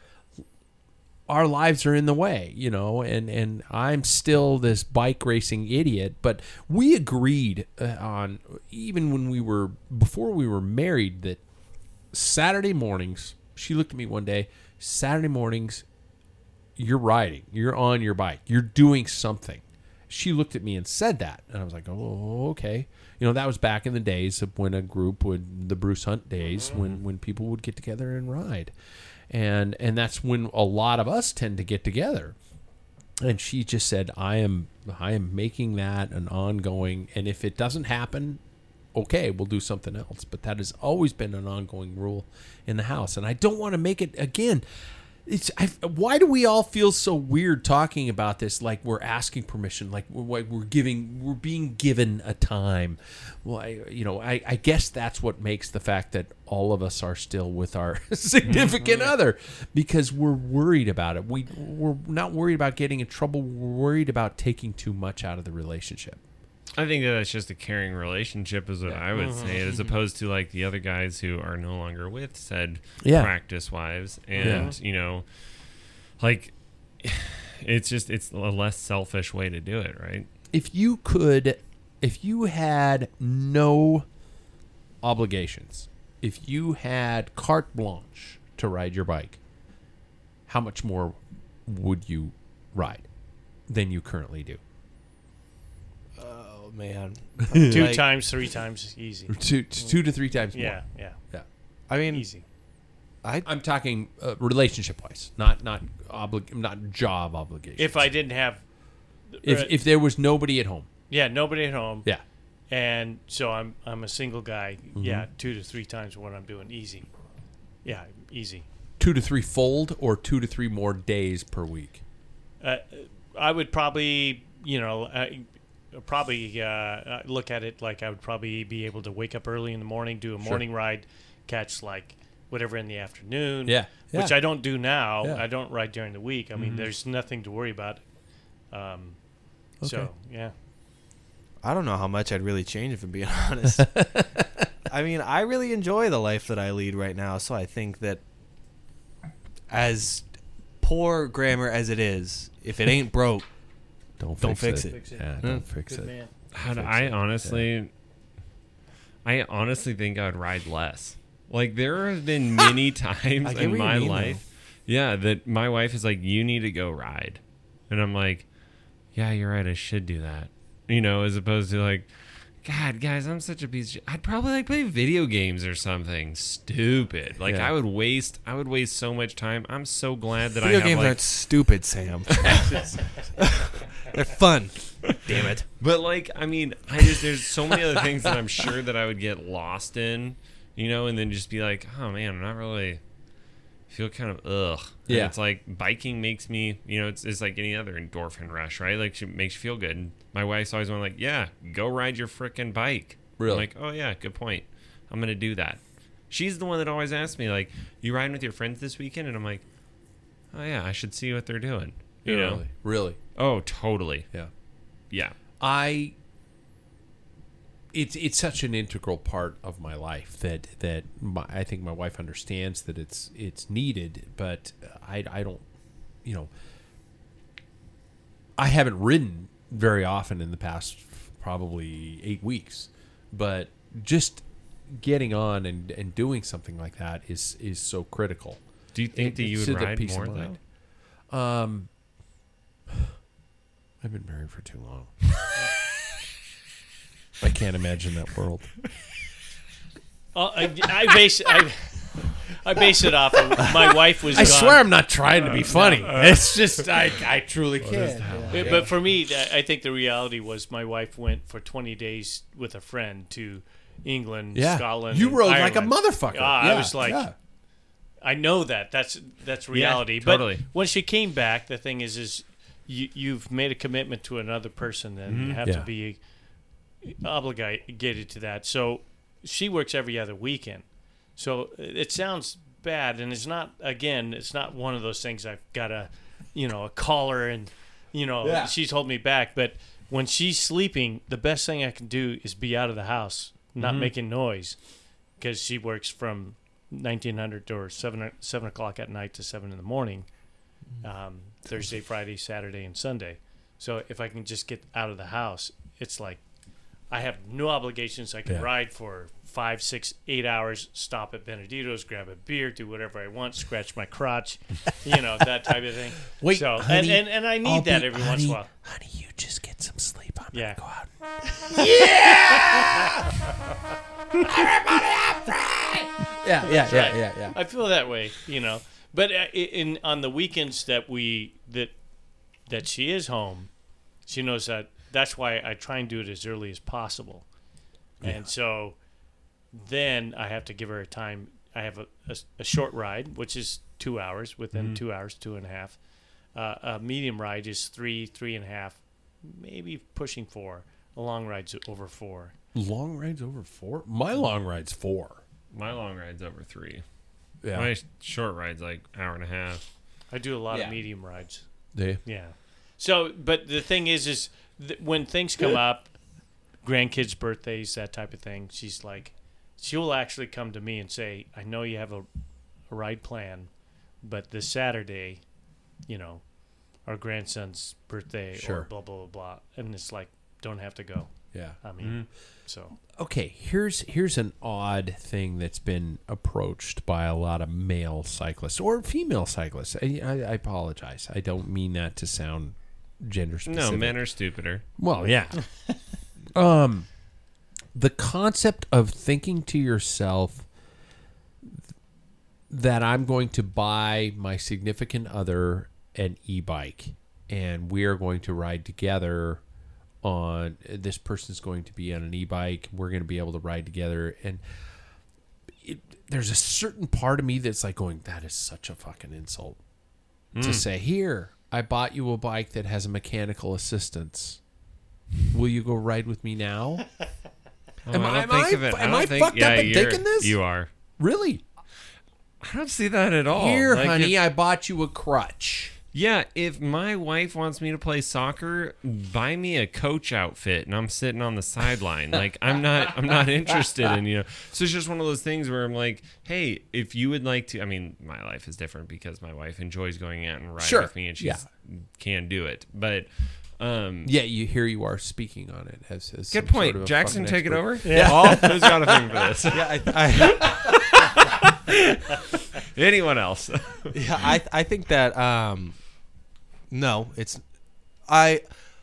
our lives are in the way, you know, and and I'm still this bike racing idiot. But we agreed uh, on, even when we were before we were married, that Saturday mornings. She looked at me one day. Saturday mornings, you're riding, you're on your bike, you're doing something. She looked at me and said that, and I was like, "Oh, okay." You know, that was back in the days of when a group would, the Bruce Hunt days, when when people would get together and ride, and and that's when a lot of us tend to get together. And she just said, "I am I am making that an ongoing, and if it doesn't happen, okay, we'll do something else." But that has always been an ongoing rule in the house, and I don't want to make it again. It's I, why do we all feel so weird talking about this? Like we're asking permission, like we're, like we're giving, we're being given a time. Well, I, you know, I, I guess that's what makes the fact that all of us are still with our significant other, because we're worried about it. We we're not worried about getting in trouble. We're worried about taking too much out of the relationship. I think that that's just a caring relationship, is what I would say, as opposed to like the other guys who are no longer with said Yeah. practice wives, and you know, like it's just it's a less selfish way to do it, right? If you could, if you had no obligations, if you had carte blanche to ride your bike, how much more would you ride than you currently do? Oh man, Two Like- times, three times, easy. Two, two to three times more. Yeah, yeah, Yeah. I mean, easy. I I'm talking uh, relationship wise, not not oblig- not job obligations. If I didn't have, if uh, if there was nobody at home, yeah, nobody at home. yeah, And so I'm I'm a single guy. Mm-hmm. Yeah, two to three times what I'm doing, easy. Yeah, easy. two to three fold or two to three more days per week. Uh, I would probably, you know, uh, probably uh, look at it like I would probably be able to wake up early in the morning, do a Sure. morning ride, catch like whatever in the afternoon. Yeah, which yeah. I don't do now. Yeah. I don't ride during the week. I mean, there's nothing to worry about. Um, So Okay. yeah, I don't know how much I'd really change, if I'm being honest. I mean, I really enjoy the life that I lead right now, so I think that as poor grammar as it is, if it ain't broke, Don't Don't fix, fix it. Fix it. Yeah, Mm. don't fix good it. man. How do Fix I it. honestly, I honestly think I'd ride less. Like there have been many times I get in what you my mean, though. life, yeah, that my wife is like, "You need to go ride," and I'm like, "Yeah, you're right. I should do that." You know, as opposed to like, "God, guys, I'm such a piece of shit. I'd probably like play video games or something stupid. Like Yeah. I would waste, I would waste so much time. I'm so glad that video I have games like, aren't stupid, Sam. They're fun. Damn it. But like, I mean, I just there's so many other things that I'm sure that I would get lost in, you know, and then just be like, oh man, I'm not really feel kind of ugh. And Yeah. it's like biking makes me, you know, it's, it's like any other endorphin rush, right? Like it makes you feel good. And my wife's always going like, yeah, go ride your frickin' bike. Really? I'm like, oh yeah, good point. I'm gonna do that. She's the one that always asks me like, you riding with your friends this weekend? And I'm like, oh yeah, I should see what they're doing. You know? Really, really, Oh, totally. yeah. Yeah. I it's it's such an integral part of my life that that my, I think my wife understands that it's it's needed, but I I don't, you know, I haven't ridden very often in the past probably eight weeks, but just getting on and, and doing something like that is is so critical. Do you think that you It's would to the ride peace more of though? mind. Um, I've been married for too long. I can't imagine that world. Uh, I, I base I, I base it off of my wife was. I gone. swear I'm not trying to be funny. It's just I I truly can't. Uh, But for me, th- I think the reality was my wife went for twenty days with a friend to England, Yeah. Scotland. You and rode like a Ireland. motherfucker. Ah, Yeah, I was like, yeah. I know that. That's that's reality. totally. But when she came back, the thing is, is you, you've made a commitment to another person, and you have Yeah. to be obligated to that. So she works every other weekend. So it sounds bad, and it's not. Again, it's not one of those things I've got to, you know, call her and, you know, Yeah. she's holding me back. But when she's sleeping, the best thing I can do is be out of the house, not making noise, because she works from nineteen hundred or seven seven o'clock at night to seven in the morning, um, Thursday, Friday, Saturday, and Sunday. So if I can just get out of the house, it's like I have no obligations. I can Yeah. ride for five, six, eight hours, stop at Benedito's, grab a beer, do whatever I want, scratch my crotch, you know, that type of thing. Wait, so, honey, and, and, and I need I'll that be- every honey, once in a while. Honey, you just get some sleep. I'm Yeah. gonna go out. Yeah, yeah, yeah, Right. yeah, yeah. I feel that way, you know. But uh, i- in on the weekends that we that that she is home, she knows that. That's why I try and do it as early as possible. And so then I have to give her a time. I have a, a, a short ride, which is two hours, within Mm-hmm. two hours, two and a half. Uh, a medium ride is three, three and a half, maybe pushing four. A long ride's over four. Long rides over four? My long ride's four. My long ride's over three. Yeah. My short ride's like hour and a half. I do a lot Yeah. of medium rides. Do you? Yeah. So, but the thing is, is th- when things come up, grandkids' birthdays, that type of thing, she's like, she'll actually come to me and say, I know you have a, a ride plan, but this Saturday, you know, our grandson's birthday Sure. or blah, blah, blah, blah. And it's like, don't have to go. Yeah. I mean, so. Okay, here's here's an odd thing that's been approached by a lot of male cyclists or female cyclists. I, I, I apologize. I don't mean that to sound gender specific. No, men are stupider. Well, yeah. um, the concept of thinking to yourself that I'm going to buy my significant other an e-bike and we are going to ride together on this person's going to be on an e-bike. We're going to be able to ride together. And it, there's a certain part of me that's like going, that is such a fucking insult to say, here, I bought you a bike that has a mechanical assistance. Will you go ride with me now? Oh, Am I I- don't am think I- of it. I am don't I think, fucked yeah, up in you're- thinking this? You are. Really? I don't see that at all. Here, Like, honey, if- I bought you a crutch. Yeah, if my wife wants me to play soccer, buy me a coach outfit and I'm sitting on the sideline. Like I'm not I'm not interested in, you know. So it's just one of those things where I'm like, hey, if you would like to, I mean, my life is different because my wife enjoys going out and riding Sure. with me and she Yeah. can do it. But um Yeah, you here you are speaking on it. As, as good some point. sort of a Jackson, fucking take it expert. over? Yeah. Paul, who's got a thing for this? Yeah, I, I, Anyone else? yeah, I, I think that um, no, it's I.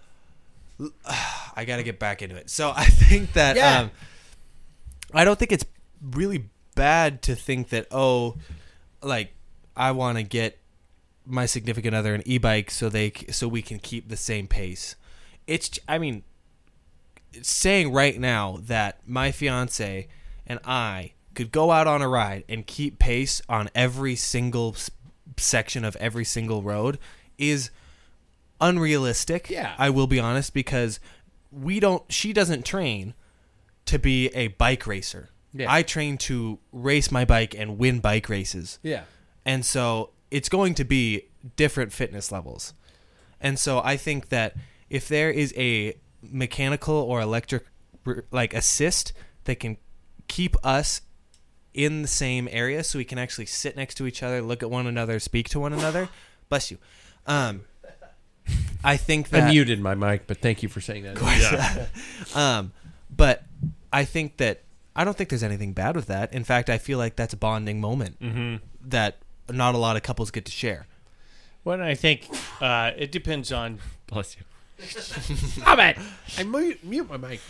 I got to get back into it. So I think that Yeah. um, I don't think it's really bad to think that oh, like I want to get my significant other an e-bike so they so we can keep the same pace. It's I mean, it's saying right now that my fiance and I could go out on a ride and keep pace on every single s- section of every single road is unrealistic. Yeah. I will be honest, because we don't she doesn't train to be a bike racer. Yeah. I train to race my bike and win bike races. Yeah. And so it's going to be different fitness levels. And so I think that if there is a mechanical or electric like assist that can keep us in the same area so we can actually sit next to each other, look at one another, speak to one another. Bless you. Um, I think that I muted my mic, but thank you for saying that. Yeah. um, but I think that I don't think there's anything bad with that. In fact, I feel like that's a bonding moment Mm-hmm. that not a lot of couples get to share. Well, I think uh, it depends on. Bless you. Stop it! I mute, mute my mic.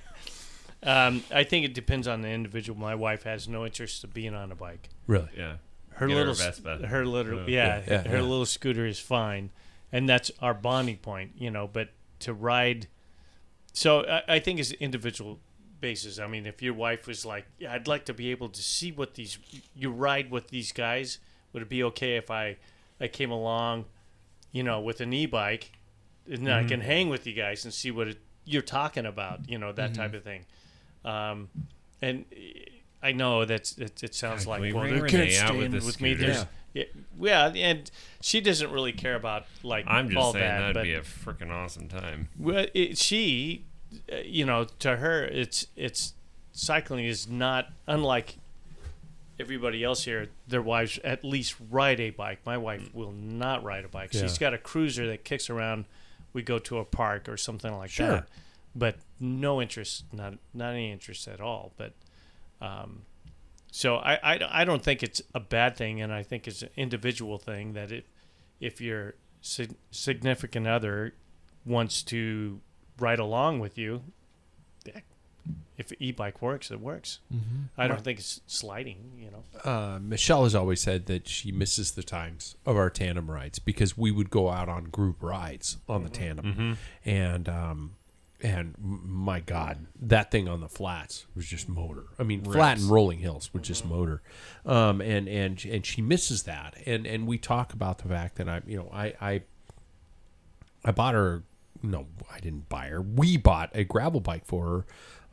Um, I think it depends on the individual. My wife has no interest of being on a bike. Really? Yeah. Her Get her little, a Vespa. her little, Uh, yeah, yeah, her yeah. little scooter is fine, and that's our bonding point, you know. But to ride, so I, I think it's individual basis. I mean, if your wife was like, yeah, I'd like to be able to see what these, you ride with these guys, would it be okay if I, I came along, you know, with an e-bike and mm-hmm. I can hang with you guys and see what it, you're talking about, you know, that mm-hmm. type of thing. Um, and I know that's, it, it sounds God, like, we well, bring they Renee can't out stand with, with me. There's, yeah. yeah, and she doesn't really care about, like, I'm just all saying that. that'd but, be a freaking awesome time. Well, it, she, uh, you know, to her, it's, it's, cycling is not, unlike everybody else here, their wives at least ride a bike. My wife will not ride a bike. Yeah. She's got a cruiser that kicks around. We go to a park or something like sure. that. But no interest, not not any interest at all. But um, so I, I, I don't think it's a bad thing, and I think it's an individual thing that if, if your sig- significant other wants to ride along with you, if e-bike works, it works. Mm-hmm. I don't think it's sliding, you know. Uh, Michelle has always said that she misses the times of our tandem rides because we would go out on group rides on the tandem. Mm-hmm. And, um, and my God, that thing on the flats was just motor. I mean, Rips. flat and rolling hills was just motor. Um, and, and, and she misses that. And, and we talk about the fact that I, you know, I, I, I bought her, no, I didn't buy her. We bought a gravel bike for her.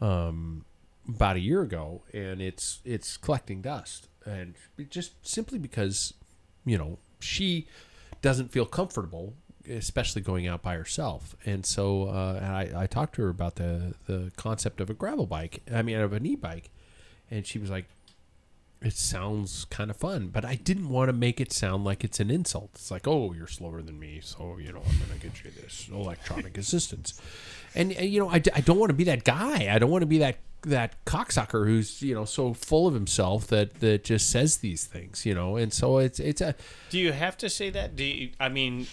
Um, about a year ago, and it's it's collecting dust, and just simply because, you know, she doesn't feel comfortable, especially going out by herself. And so uh, I, I talked to her about the the concept of a gravel bike. I mean, of an e-bike, and she was like, "It sounds kind of fun," but I didn't want to make it sound like it's an insult. It's like, "Oh, you're slower than me, so you know I'm going to get you this electronic assistance." And, and you know, I, I don't want to be that guy. I don't want to be that that cocksucker who's, you know, so full of himself that, that just says these things, you know. And so it's it's a. Do you have to say that? Do you, I mean,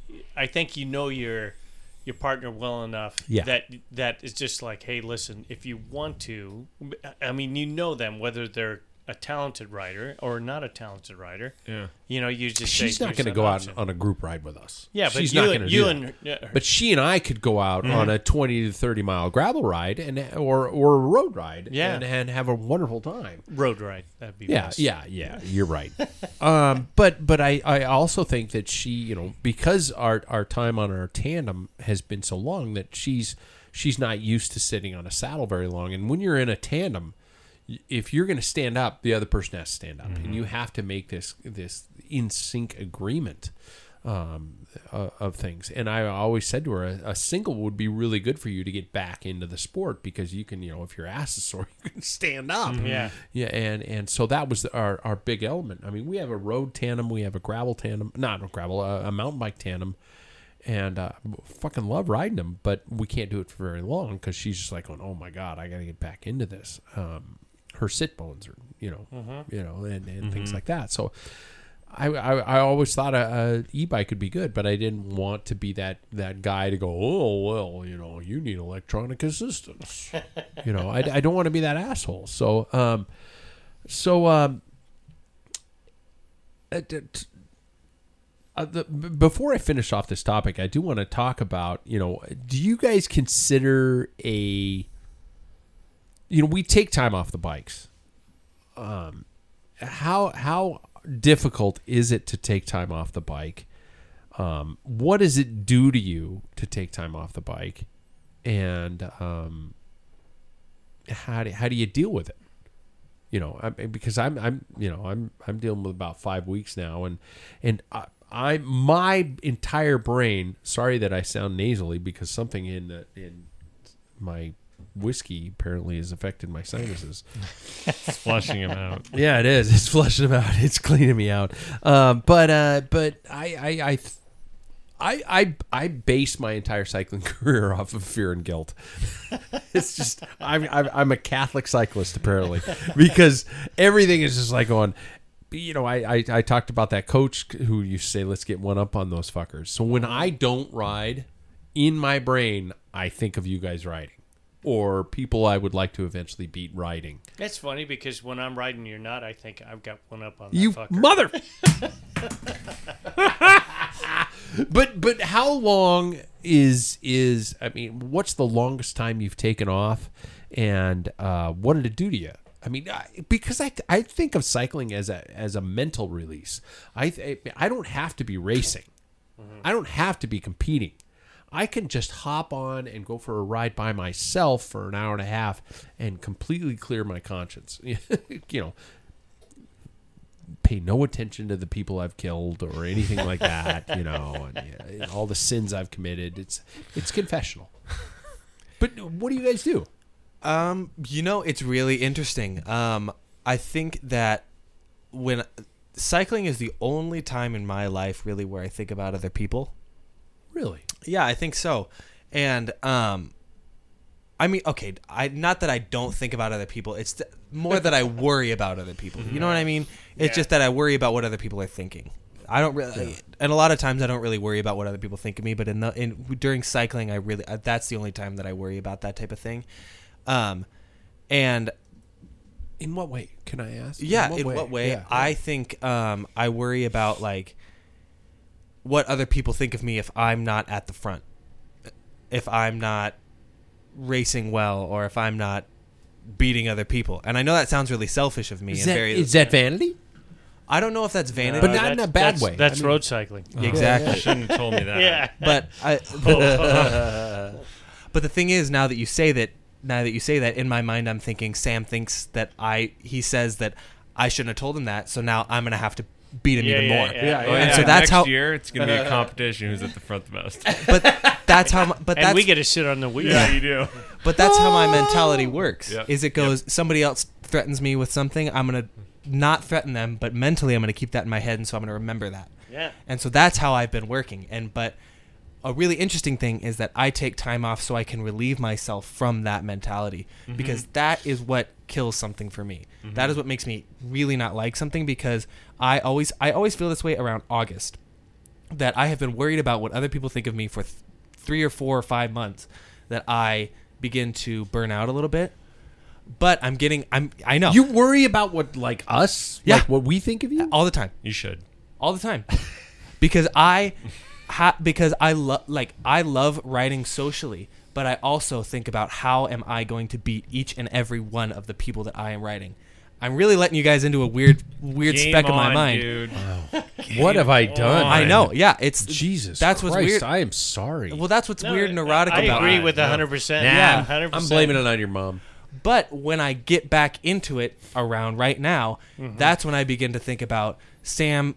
I think you know your your partner well enough yeah. that that is just like, hey, listen, if you want to, I mean, you know them whether they're a talented rider or not a talented rider. Yeah. You know, you just she's say, not going to go out on a group ride with us. Yeah, but she's you, not going to you do and that. yeah, But she and I could go out mm-hmm. on a twenty to thirty mile gravel ride and or or a road ride yeah. and, and have a wonderful time. Road ride, that'd be yeah, best. yeah, yeah. You're right. um, but but I, I also think that she, you know, because our our time on our tandem has been so long that she's she's not used to sitting on a saddle very long. And when you're in a tandem, if you're going to stand up, the other person has to stand up, mm-hmm. and you have to make this this in sync agreement um, uh, of things. And I always said to her, a, a single would be really good for you to get back into the sport because you can, you know, if your ass is sore, you can stand up. Mm-hmm. Yeah, yeah, and and so that was our our big element. I mean, we have a road tandem, we have a gravel tandem, not a gravel, uh, a mountain bike tandem. And uh, fucking love riding them, but we can't do it for very long because she's just like going, "Oh my God, I got to get back into this." Um, her sit bones are, you know, mm-hmm. you know, and, and mm-hmm. things like that. So I, I, I always thought a, a e-bike could be good, but I didn't want to be that, that guy to go, "Oh, well, you know, you need electronic assistance." you know, I, I don't want to be that asshole. So, um, so, um, uh, uh, the, before I finish off this topic, I do want to talk about, you know, do you guys consider a, you know, we take time off the bikes. Um, how how difficult is it to take time off the bike? Um, what does it do to you to take time off the bike? And um, how do how do you deal with it? You know, I, because I'm I'm you know I'm I'm dealing with about five weeks now, and and I, I my entire brain. Sorry that I sound nasally because something in the, in my whiskey apparently has affected my sinuses. It's flushing them out. Yeah, it is. It's flushing them out. It's cleaning me out. Um, but uh, but I I I, I I I base my entire cycling career off of fear and guilt. It's just I'm, I'm I'm a Catholic cyclist apparently because everything is just like going. You know, I, I I talked about that coach who used to say, "Let's get one up on those fuckers." So when I don't ride, in my brain, I think of you guys riding. Or people I would like to eventually beat riding. That's funny because when I'm riding you're not, I think I've got one up on that you fucker. mother. But but how long is is I mean, what's the longest time you've taken off, and uh, what did it do to you? I mean, I, because I I think of cycling as a as a mental release. I I don't have to be racing. Mm-hmm. I don't have to be competing. I can just hop on and go for a ride by myself for an hour and a half and completely clear my conscience. You know, pay no attention to the people I've killed or anything like that. You know, and, yeah, all the sins I've committed. It's it's confessional. But what do you guys do? Um, you know, it's really interesting. Um, I think that when cycling is the only time in my life really where I think about other people. Really? Yeah, I think so. And um, I mean, okay, I not that I don't think about other people. It's th- more that I worry about other people. You know what I mean? It's Yeah. just that I worry about what other people are thinking. I don't really, and a lot of times I don't really worry about what other people think of me. But in the in during cycling, I really uh, that's the only time that I worry about that type of thing. Um, and in what way? Can I ask? Yeah, in what in way? what way? Yeah, I yeah. think um, I worry about like what other people think of me if I'm not at the front, if I'm not racing well, or if I'm not beating other people. And I know that sounds really selfish of me. Is and that, very, is that vanity? I don't know if that's vanity, But not in a bad that's, way. That's I mean- road cycling. exactly. You shouldn't have told me that. Yeah. But I, but the thing is, now that you say that, now that you say that, in my mind, I'm thinking Sam thinks that I. He says that I shouldn't have told him that, so now I'm gonna have to beat him Yeah, even yeah, more. yeah. Yeah, Oh, And yeah. so that's Next how. year it's gonna be a competition who's at the front the most. But that's how. my- But And that's we get to sit on the wheel. Yeah, you do. But that's how my mentality works. Yep. Is it goes somebody else threatens me with something, I'm gonna not threaten them, but mentally I'm gonna keep that in my head, and so I'm gonna remember that. Yeah. And so that's how I've been working. And but a really interesting thing is that I take time off so I can relieve myself from that mentality, Mm-hmm. because that is what kills something for me. Mm-hmm. That is what makes me really not like something, because I always I always feel this way around August, that I have been worried about what other people think of me for th- three or four or five months, that I begin to burn out a little bit. But I'm getting I'm I know You worry about what, like us? Yeah. Like what we think of you? all the time. You should. all the time because I ha- because I love like I love writing socially, but I also think about how am I going to beat each and every one of the people that I am writing. I'm really letting you guys into a weird weird Game speck of my on, mind. dude. What have I done? I know. Yeah, it's Jesus That's what's Christ, weird. I am sorry. Well, that's what's No, weird and neurotic I about agree it. with one hundred percent. Nah, Yeah, one hundred percent. I'm blaming it on your mom. But when I get back into it around right now, Mm-hmm. that's when I begin to think about Sam.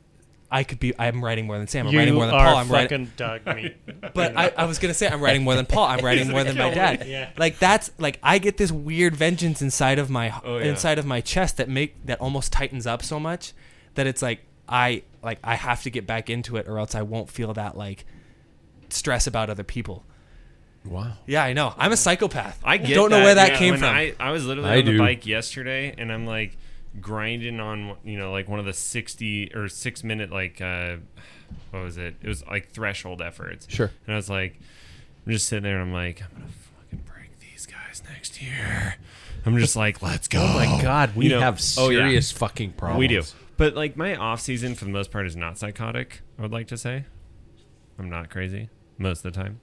I could be. I'm writing more than Sam. I'm You writing more than are Paul. I'm writing. fucking dog meat. But I, I was gonna say I'm writing more than Paul. I'm writing more than my dad. Yeah. Like that's like I get this weird vengeance inside of my Oh, yeah. inside of my chest that make that almost tightens up so much that it's like I like I have to get back into it, or else I won't feel that like stress about other people. Wow. Yeah, I know. I'm a psychopath. I get don't know that, where that yeah. came When from. I, I was literally I on the do. bike yesterday, and I'm like grinding on, you know, like one of the sixty or six minute like uh, what was it? It was like threshold efforts. Sure. And I was like, I'm just sitting there, and I'm like, I'm gonna fucking break these guys next year. I'm just like, let's go. Oh my God, we You know, have oh, yeah. serious fucking problems. We do. But like my off season for the most part is not psychotic, I would like to say. I'm not crazy most of the time,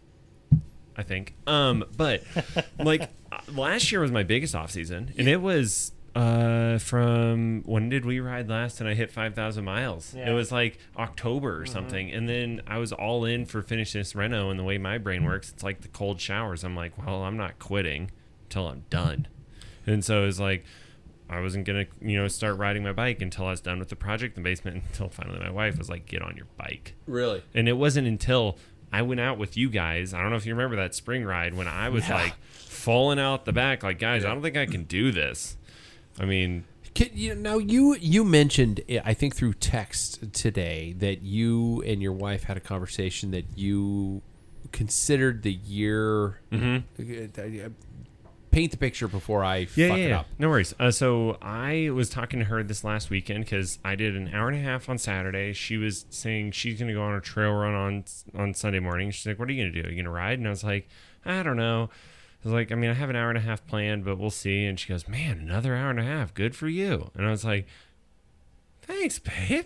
I think. Um, but like uh, last year was my biggest off season, and it was uh from when did we ride last and I hit five thousand miles? Yeah. It was like October or something. And then I was all in for finishing this reno, and the way my brain works, it's like the cold showers. I'm like, well, I'm not quitting until I'm done. And so it's like I wasn't gonna, you know, start riding my bike until I was done with the project in the basement. Until finally my wife was like, "Get on your bike." Really? And it wasn't until I went out with you guys. I don't know if you remember that spring ride when I was Yeah. like falling out the back, like, guys, I don't think I can do this. I mean, Can, you now you you mentioned, I think through text today, that you and your wife had a conversation that you considered the year. Mm-hmm. Uh, paint the picture before I yeah, fuck yeah, it yeah. up. No worries. Uh, so I was talking to her this last weekend because I did an hour and a half on Saturday. She was saying she's going to go on a trail run on on Sunday morning. She's like, "What are you going to do? Are you going to ride?" And I was like, "I don't know." I was like, I mean, I have an hour and a half planned, but we'll see. And she goes, "Man, another hour and a half. Good for you." And I was like, "Thanks, babe."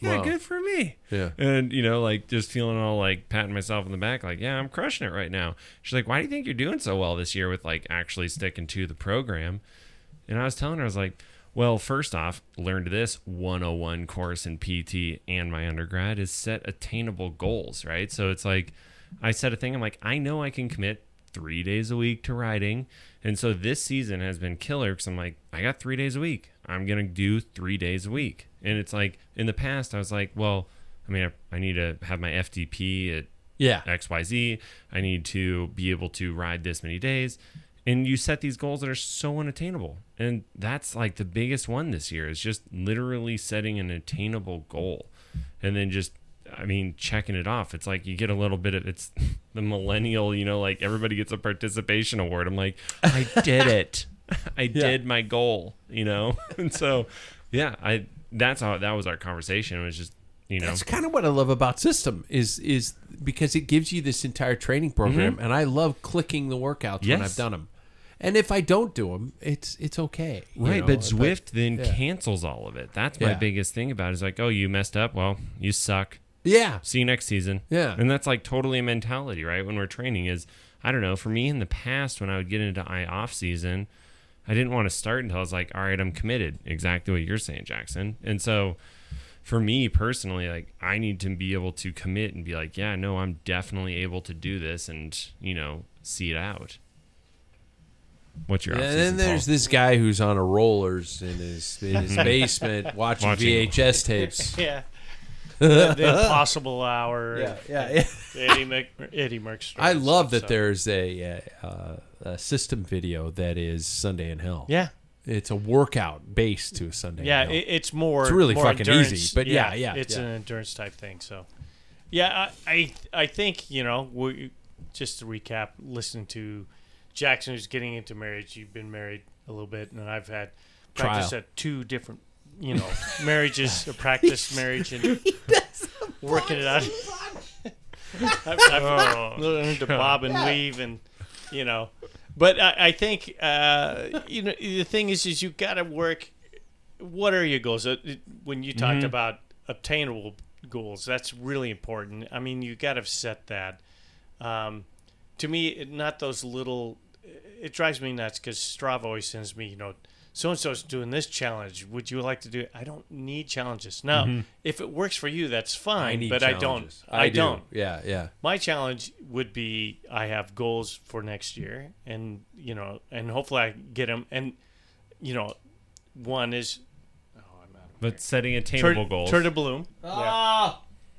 yeah, Wow. good for me. Yeah. And, you know, like just feeling all like patting myself on the back, like, yeah, I'm crushing it right now. She's like, why do you think you're doing so well this year with like actually sticking to the program? And I was telling her, I was like, well, first off, learned this one oh one course in P T and my undergrad is set attainable goals, right? So it's like, I set a thing, I'm like, I know I can commit three days a week to riding. And so this season has been killer because I'm like, I got three days a week. I'm going to do three days a week. And it's like, in the past, I was like, well, I mean, I, I need to have my F D P at Yeah. X Y Z. I need to be able to ride this many days. And you set these goals that are so unattainable. And that's like the biggest one this year is just literally setting an attainable goal. And then just, I mean, checking it off. It's like you get a little bit of, it's the millennial, you know, like everybody gets a participation award. I'm like, I did it. I Yeah. did my goal, you know? And so, yeah, I, that's how, that was our conversation. It was just, you know. That's kind of what I love about System is is because it gives you this entire training program, Mhm. and I love clicking the workouts when Yes. I've done them. And if I don't do them, it's it's okay, you Right, know, but Zwift then yeah. cancels all of it. That's my Yeah. biggest thing about it. Is like, oh, you messed up. Well, you suck. Yeah. See you next season. Yeah. And that's like totally a mentality, right? When we're training is, I don't know, for me in the past when I would get into I off season, I didn't want to start until I was like, all right, I'm committed. Exactly what you're saying, Jackson. And so for me personally, like I need to be able to commit and be like, yeah, no, I'm definitely able to do this and, you know, see it out. What's your And off-season, then there's Paul? this guy who's on a rollers in his in his basement watching, Watching- V H S tapes. Yeah. the, the Impossible Hour. Yeah, yeah, yeah. Eddie, Mc, Eddie Merckx. I love that so. there's a, uh, a System video that is Sunday in Hell. Yeah. It's a workout based to a Sunday Yeah, in Hell. it, it's more. It's really more fucking endurance. easy, but yeah, yeah, It's yeah. an endurance type thing. So, yeah, I I, I think you know we just to recap, listening to Jackson, who's getting into marriage. You've been married a little bit, and I've had practice Trial. at two different, you know, marriages, a practice marriage, and working it out. I've, I've learned to bob and weave, and you know, but I, I think uh, you know the thing is, is you got to work. What are your goals? Uh, it- When you talked Mhm. about obtainable goals, that's really important. I mean, you got to set that. Um, to me, it- not those little. It drives me nuts because Strava always sends me, you know, so and so's doing this challenge. Would you like to do it? I don't need challenges. Now, Mhm. if it works for you, that's fine. I need but challenges. I don't. I, I do. don't. Yeah, yeah. My challenge would be I have goals for next year, and you know, and hopefully I get them. And you know, one is But setting attainable Tur- goals. Tur de Bloom. Ah!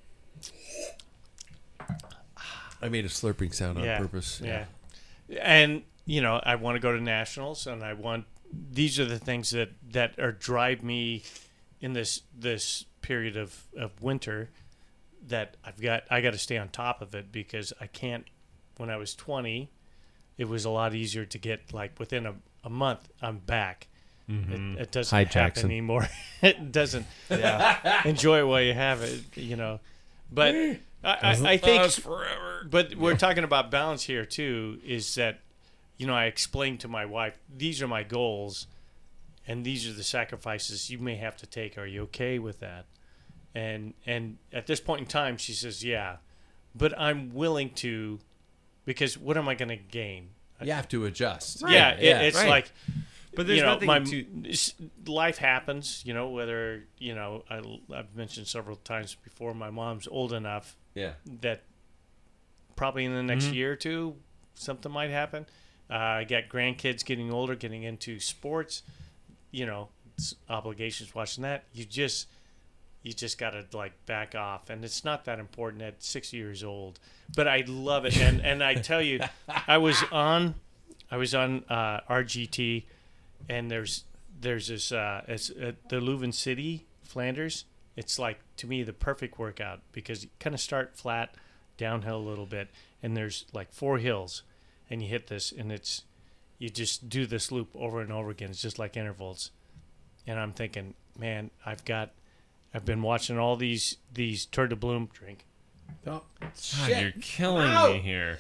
I made a slurping sound on yeah, purpose. Yeah. And you know, I want to go to nationals, and I want. These are the things that that are drive me in this this period of, of winter. That I've got. I got to stay on top of it because I can't. When I was twenty, it was a lot easier to get like within a, a month. I'm back. Mhm. It, it doesn't Hi, happen Jackson. anymore. It doesn't. Yeah. Enjoy it while you have it. You know, but I, I, I think. Last forever. But we're talking about balance here too. Is that, you know, I explained to my wife, these are my goals, and these are the sacrifices you may have to take. Are you okay with that? And and at this point in time, she says, yeah, but I'm willing to, because what am I going to gain? You have to adjust. Yeah, it, it's right. like, But there's you know, nothing my, to- s- life happens, you know, whether, you know, I, I've mentioned several times before, my mom's old enough Yeah. that probably in the next Mhm. year or two, something might happen. Uh, I got grandkids getting older, getting into sports, you know, s- obligations watching that. You just, you just got to like back off. And it's not that important at six years old, but I love it. And, and I tell you, I was on, I was on uh, R G T, and there's, there's this, uh, it's at the Leuven City, Flanders. It's like, to me, the perfect workout because you kind of start flat, downhill a little bit, and there's like four hills, and you hit this, and it's, you just do this loop over and over again. It's just like intervals. And I'm thinking, man, I've got, I've been watching all these, these Tur de Bloom drink. Oh, God, you're killing Ow! me here.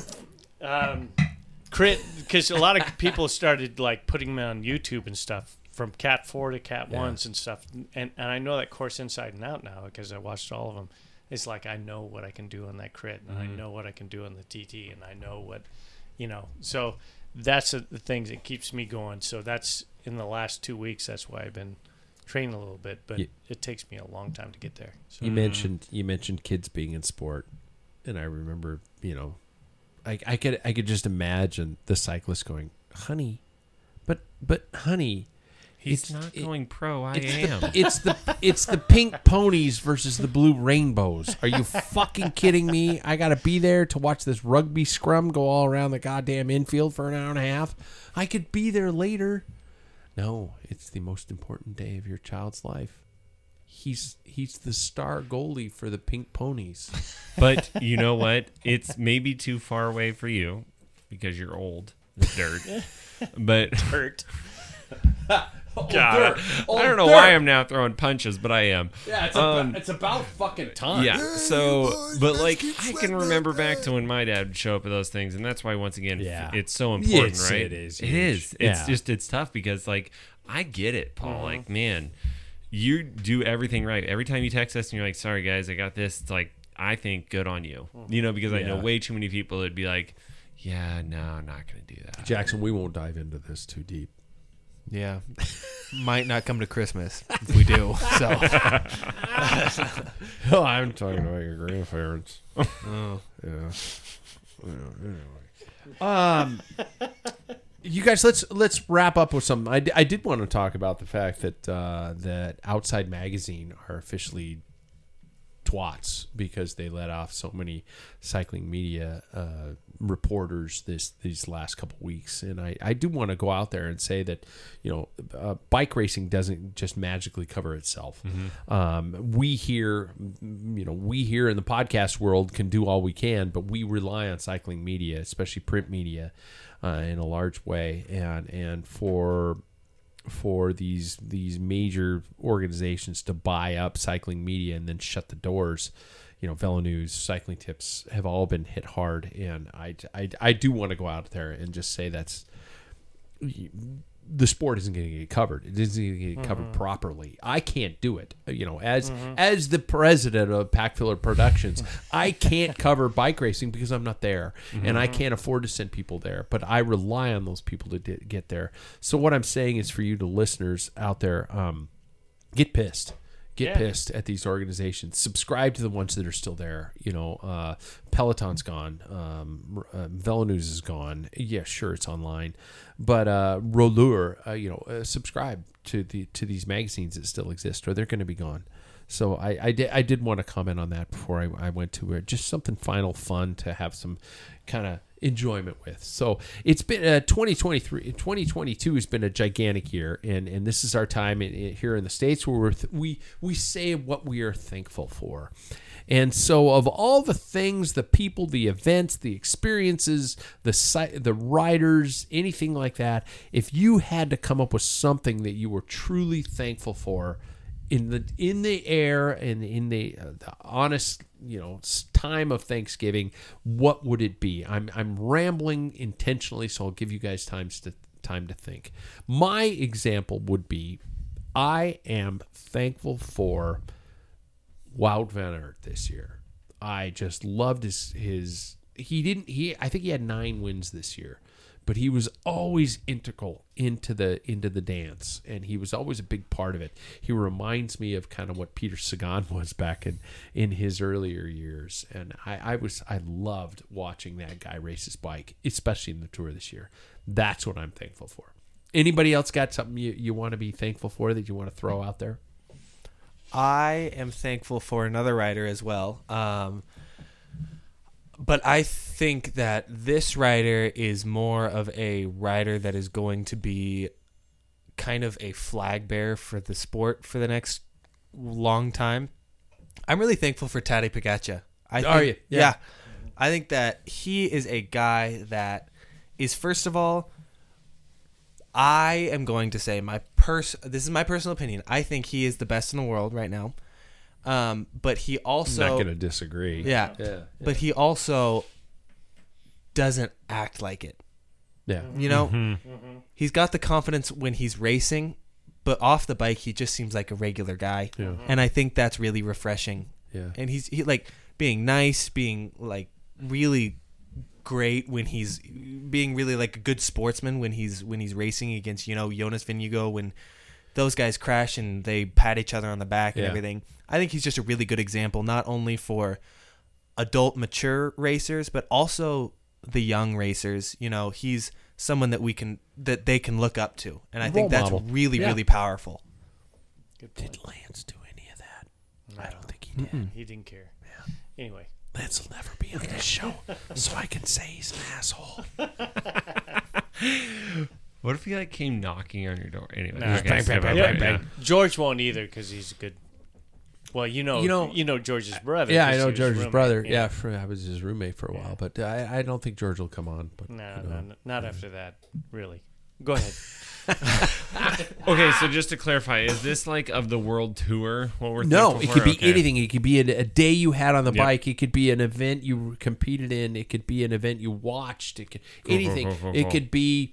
Um, crit, because a lot of people started like putting them on YouTube and stuff from Cat four to Cat Yeah. ones and stuff. And and I know that course inside and out now because I watched all of them. It's like I know what I can do on that crit, and Mm-hmm. I know what I can do on the T T, and I know what, you know. So that's the, the things that keeps me going. So that's in the last two weeks. That's why I've been training a little bit, but Yeah. it takes me a long time to get there. So. You mentioned you mentioned kids being in sport, and I remember, you know, I I could I could just imagine the cyclist going, "Honey, but but honey, He's it's- not it- going pro. I it's am. the it's the it's the pink ponies versus the blue rainbows. Are you fucking kidding me? I got to be there to watch this rugby scrum go all around the goddamn infield for an hour and a half. I could be there later. No, it's the most important day of your child's life. He's he's the star goalie for the pink ponies. But you know what? It's maybe too far away for you because you're old. as Dirt. But Hurt. God, I, I don't know why I'm now throwing punches, but I am. Yeah, it's Um, about, it's about fucking time. Yeah. So, but like, I can remember back to when my dad would show up at those things, and that's why once again, Yeah. it's so important, Yes, right? it is It huge. is. It's Yeah. just it's tough because like I get it, Paul. Like, man, you do everything right. Every time you text us and you're like, "Sorry guys, I got this." It's like I think good on you. You know, because I know Yeah. way too many people would be like, "Yeah, no, I'm not going to do that." Jackson, we won't dive into this too deep. Yeah. Might not come to Christmas if we do. So Oh, I'm talking about your grandparents. oh. Yeah. Anyway. Um, you guys, let's let's wrap up with something. I, d- I did want to talk about the fact that uh, that Outside Magazine are officially twats because they let off so many cycling media uh, reporters this these last couple weeks, and I, I do want to go out there and say that you know uh, bike racing doesn't just magically cover itself. Um, we here, you know, we here in the podcast world can do all we can, but we rely on cycling media, especially print media, uh, in a large way, and and for for these these major organizations to buy up cycling media and then shut the doors. You know, Velo News, Cycling Tips have all been hit hard, and I, I, I do want to go out there and just say that's the sport isn't going to get covered. It isn't going to get covered Mm-hmm. properly. I can't do it. You know, as as the president of Packfiller Productions, I can't cover bike racing because I'm not there, and I can't afford to send people there. But I rely on those people to di- get there. So what I'm saying is, for you, to listeners out there, um, get pissed. Get Yeah. pissed at these organizations. Subscribe to the ones that are still there. You know, uh, Peloton's gone. Um, uh, Velo News is gone. Yeah, sure, it's online, but uh, Rollure, uh, you know, uh, subscribe to the to these magazines that still exist, or they're going to be gone. So I, I did I did want to comment on that before I, I went to it. Just something final, fun to have some kind of enjoyment with. So it's been uh, twenty twenty-three, twenty twenty-two has been a gigantic year, and, and this is our time in, in, here in the States where we're th- we we say what we are thankful for. And so, of all the things, the people, the events, the experiences, the si- the riders, anything like that, if you had to come up with something that you were truly thankful for in the in the air and in the, uh, the honest, you know, s- time of Thanksgiving, what would it be? I'm I'm rambling intentionally, so I'll give you guys time to time to think. My example would be, I am thankful for Wout van Aert this year. I just loved his his. He didn't. He I think he had nine wins this year, but he was always integral into the into the dance, and he was always a big part of it. He reminds me of kind of what Peter Sagan was back in, in his earlier years, and I, I was I loved watching that guy race his bike, especially in the Tour this year. That's what I'm thankful for. Anybody else got something you, you want to be thankful for that you want to throw out there? I am thankful for another rider as well. Um, but I think that this rider is more of a rider that is going to be kind of a flag bearer for the sport for the next long time. I'm really thankful for Tadej Pogačar. I Are think, you? Yeah. Yeah. I think that he is a guy that is, first of all, I am going to say my pers- this is my personal opinion. I think he is the best in the world right now. Um, but he also I'm not going to disagree. Yeah, Yeah. But he also doesn't act like it. Yeah. You know, he's got the confidence when he's racing, but off the bike, he just seems like a regular guy. Yeah. And I think that's really refreshing. Yeah. And he's he, like being nice, being like really great when he's being really like a good sportsman when he's when he's racing against, you know, Jonas Vingegaard, when those guys crash and they pat each other on the back and Yeah. everything. I think he's just a really good example, not only for adult, mature racers, but also the young racers. You know, he's someone that we can that they can look up to, and I Role think that's model. really, Yeah. really powerful. Good point. Did Lance do any of that? No, I don't think he did. He didn't care. Yeah. Anyway. Lance will never be on this show, so I can say he's an asshole. What if he like came knocking on your door? Anyway, Nah, okay, bang, skip bang, over bang, it, bang. yeah. George won't either because he's a good. Well, you know, You know- you know George's brother. Yeah, I 'cause know he was George's roommate. brother. Yeah, for, I was his roommate for a while, Yeah. but I, I don't think George will come on. But No, you know. no, no, not after that. Really. Go ahead. Okay, so just to clarify, is this like of the world tour? What we're No, thankful it for? could be Okay. anything. It could be a, a day you had on the Yep. bike. It could be an event you competed in. It could be an event you watched. It could Cool, cool, anything. cool, cool, It cool. could be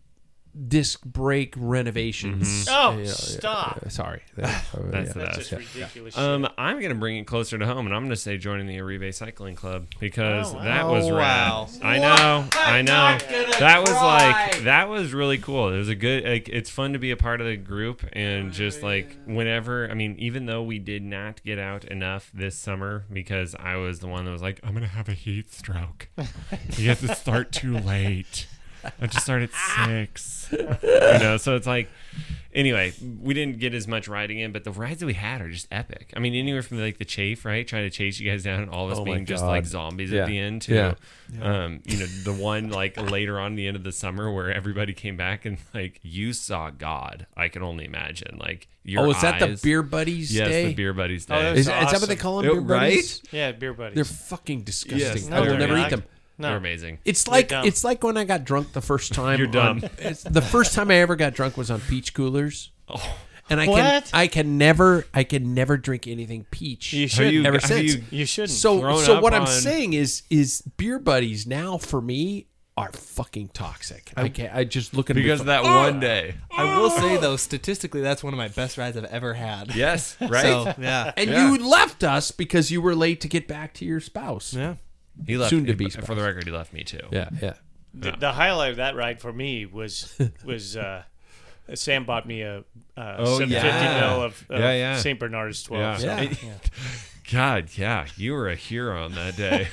disc brake renovations. Oh, You know, stop. uh, sorry, That's yeah. the That's best. just ridiculous. Um, shit. I'm gonna bring it closer to home, and I'm gonna say joining the Arrive Cycling Club because Oh, wow. that was Oh, rad. wow. I know, I know. not gonna That was cry. like that was really cool. It was a good. Like, it's fun to be a part of the group, and just like whenever. I mean, even though we did not get out enough this summer because I was the one that was like, I'm gonna have a heat stroke. You have to start too late. I just started at six. You know, so it's like, anyway, we didn't get as much riding in, but the rides that we had are just epic. I mean, anywhere from like the chafe, right, trying to chase you guys down, and all of us Oh my being just God. like zombies Yeah. at the end, to, Yeah. um, you know, the one like later on the end of the summer where everybody came back and like you saw God. I can only imagine, like your Oh, is that the eyes- Beer Buddies Yes, day? the Beer Buddies Oh, day. that's Is, is that what awesome. they call them? It- Beer Buddies? right? Yeah, beer buddies. They're fucking disgusting. Yes, I will they're never not. eat them. No. They're amazing. It's like dumb. it's like when I got drunk the first time. You're dumb. on- it's, the first time I ever got drunk was on peach coolers. Oh. And I What? can I can never I can never drink anything peach. You should. you- ever have since. you- You shouldn't. So grown so up what I'm on- saying is is Beer Buddies now for me are fucking toxic. I can't. I just look at because of that one day. I will say though, statistically, that's one of my best rides I've ever had. Yes, right. So yeah, And Yeah. you left us because you were late to get back to your spouse. yeah. He left. Soon to be For spouse. the record, he left me too. Yeah, yeah. the, the highlight of that ride for me was was uh, Sam bought me a, uh Oh, seven fifty yeah. mil of, of Yeah, yeah. Saint Bernard's twelve. Yeah. So, Yeah. God, yeah, you were a hero on that day.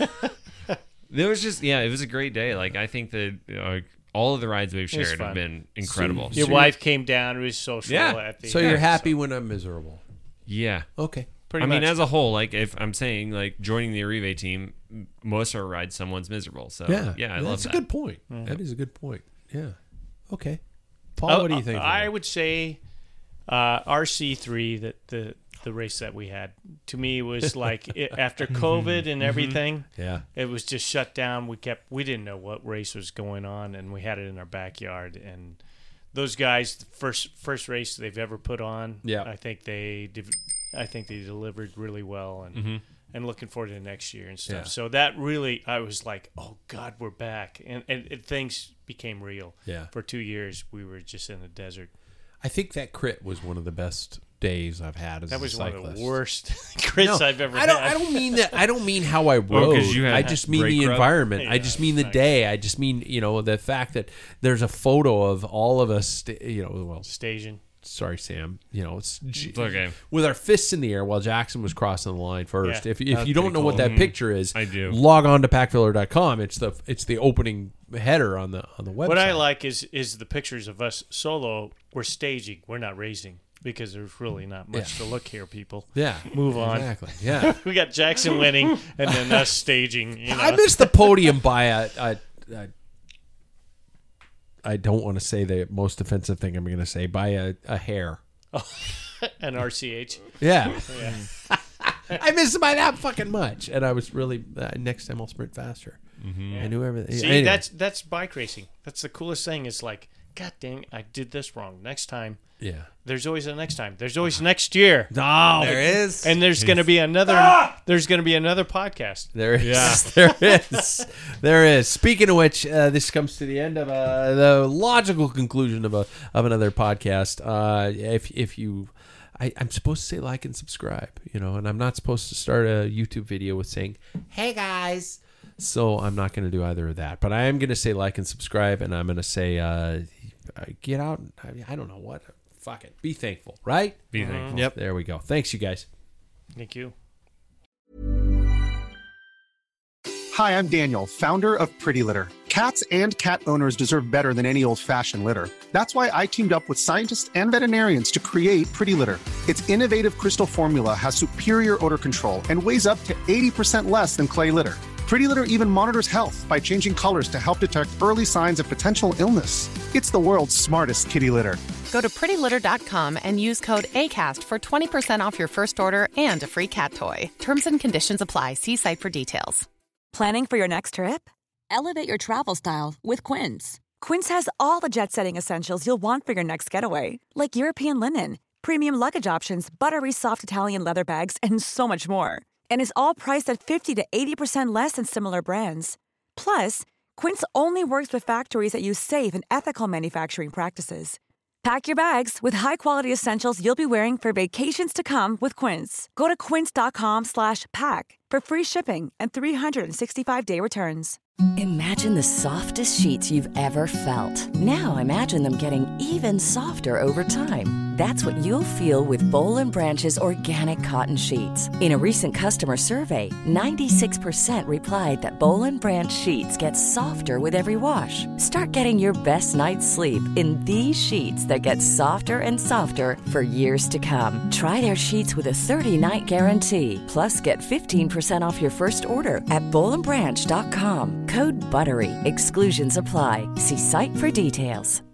There was just, yeah, it was a great day. Like, I think that uh, all of the rides we've was shared fun. have been incredible. Your So wife came down. It was social. Yeah. At the So you're end, happy when I'm miserable. Yeah. Okay. Pretty I mean, much. as a whole, like, if I'm saying, like, joining the Arrive team, m- most of our rides, someone's miserable. So, Yeah. yeah, I That's love a that. good point. That is a good point. Yeah. Okay. Paul, Oh, what do you think? of I that? would say uh, R C three, that the the race that we had, to me was like it, after COVID and everything, Yeah. it was just shut down. We kept we didn't know what race was going on, and we had it in our backyard. And those guys, the first first race they've ever put on, Yeah. I think they div- I think they delivered really well, and and looking forward to next year and stuff. Yeah. So that really, I was like, oh God, we're back, and and, and things became real. Yeah. For two years, we were just in the desert. I think that crit was one of the best days I've had as That a was one cyclist. of the worst crits No, I've ever I don't. had. I don't mean that. I don't mean how I rode. 'cause you had I just mean brake the rub? environment. I Yeah, just mean the nice. day. I just mean you know the fact that there's a photo of all of us. sta- You know, well, Staging. sorry, Sam. You know, it's, It's okay. with our fists in the air while Jackson was crossing the line first. Yeah, if if that's you don't pretty know what cool. that picture is, I do. Log on to pack filler dot com. It's the it's the opening header on the on the website. What I like is is the pictures of us solo. We're staging. We're not racing because there's really not much Yeah. to look here, people. Yeah. Move on. Exactly. Yeah. We got Jackson winning and then us staging. You know? I missed the podium by a, a, a I don't want to say the most offensive thing I'm going to say, by a, a hair. an R C H. Yeah. Yeah. I missed it by that fucking much. And I was really, uh, next time I'll sprint faster. I knew everything. See, Anyway. that's that's bike racing. That's the coolest thing. Is like God dang, I did this wrong. Next time. Yeah. There's always a next time. There's always next year. No, there is. And there's going to be another ah! there's going to be another podcast. There is. Yeah. There is. There is. Speaking of which, uh, this comes to the end of uh, the logical conclusion of a of another podcast. Uh, if if you I, I'm supposed to say like and subscribe, you know, and I'm not supposed to start a YouTube video with saying, "Hey guys." So I'm not going to do either of that. But I am going to say like and subscribe, and I'm going to say uh, get out. I, I don't know what. Fuck it. Be thankful, right? Be mm-hmm. thankful. Yep. There we go. Thanks, you guys. Thank you. Hi, I'm Daniel, founder of Pretty Litter. Cats and cat owners deserve better than any old-fashioned litter. That's why I teamed up with scientists and veterinarians to create Pretty Litter. Its innovative crystal formula has superior odor control and weighs up to eighty percent less than clay litter. Pretty Litter even monitors health by changing colors to help detect early signs of potential illness. It's the world's smartest kitty litter. Go to pretty litter dot com and use code ACAST for twenty percent off your first order and a free cat toy. Terms and conditions apply. See site for details. Planning for your next trip? Elevate your travel style with Quince. Quince has all the jet-setting essentials you'll want for your next getaway, like European linen, premium luggage options, buttery soft Italian leather bags, and so much more. And is all priced at fifty to eighty percent less than similar brands. Plus, Quince only works with factories that use safe and ethical manufacturing practices. Pack your bags with high-quality essentials you'll be wearing for vacations to come with Quince. Go to quince.com slash pack for free shipping and three sixty-five day returns. Imagine the softest sheets you've ever felt. Now imagine them getting even softer over time. That's what you'll feel with Boll and Branch's organic cotton sheets. In a recent customer survey, ninety-six percent replied that Boll and Branch sheets get softer with every wash. Start getting your best night's sleep in these sheets that get softer and softer for years to come. Try their sheets with a thirty-night guarantee. Plus, get fifteen percent off your first order at boll and branch dot com. Code BUTTERY. Exclusions apply. See site for details.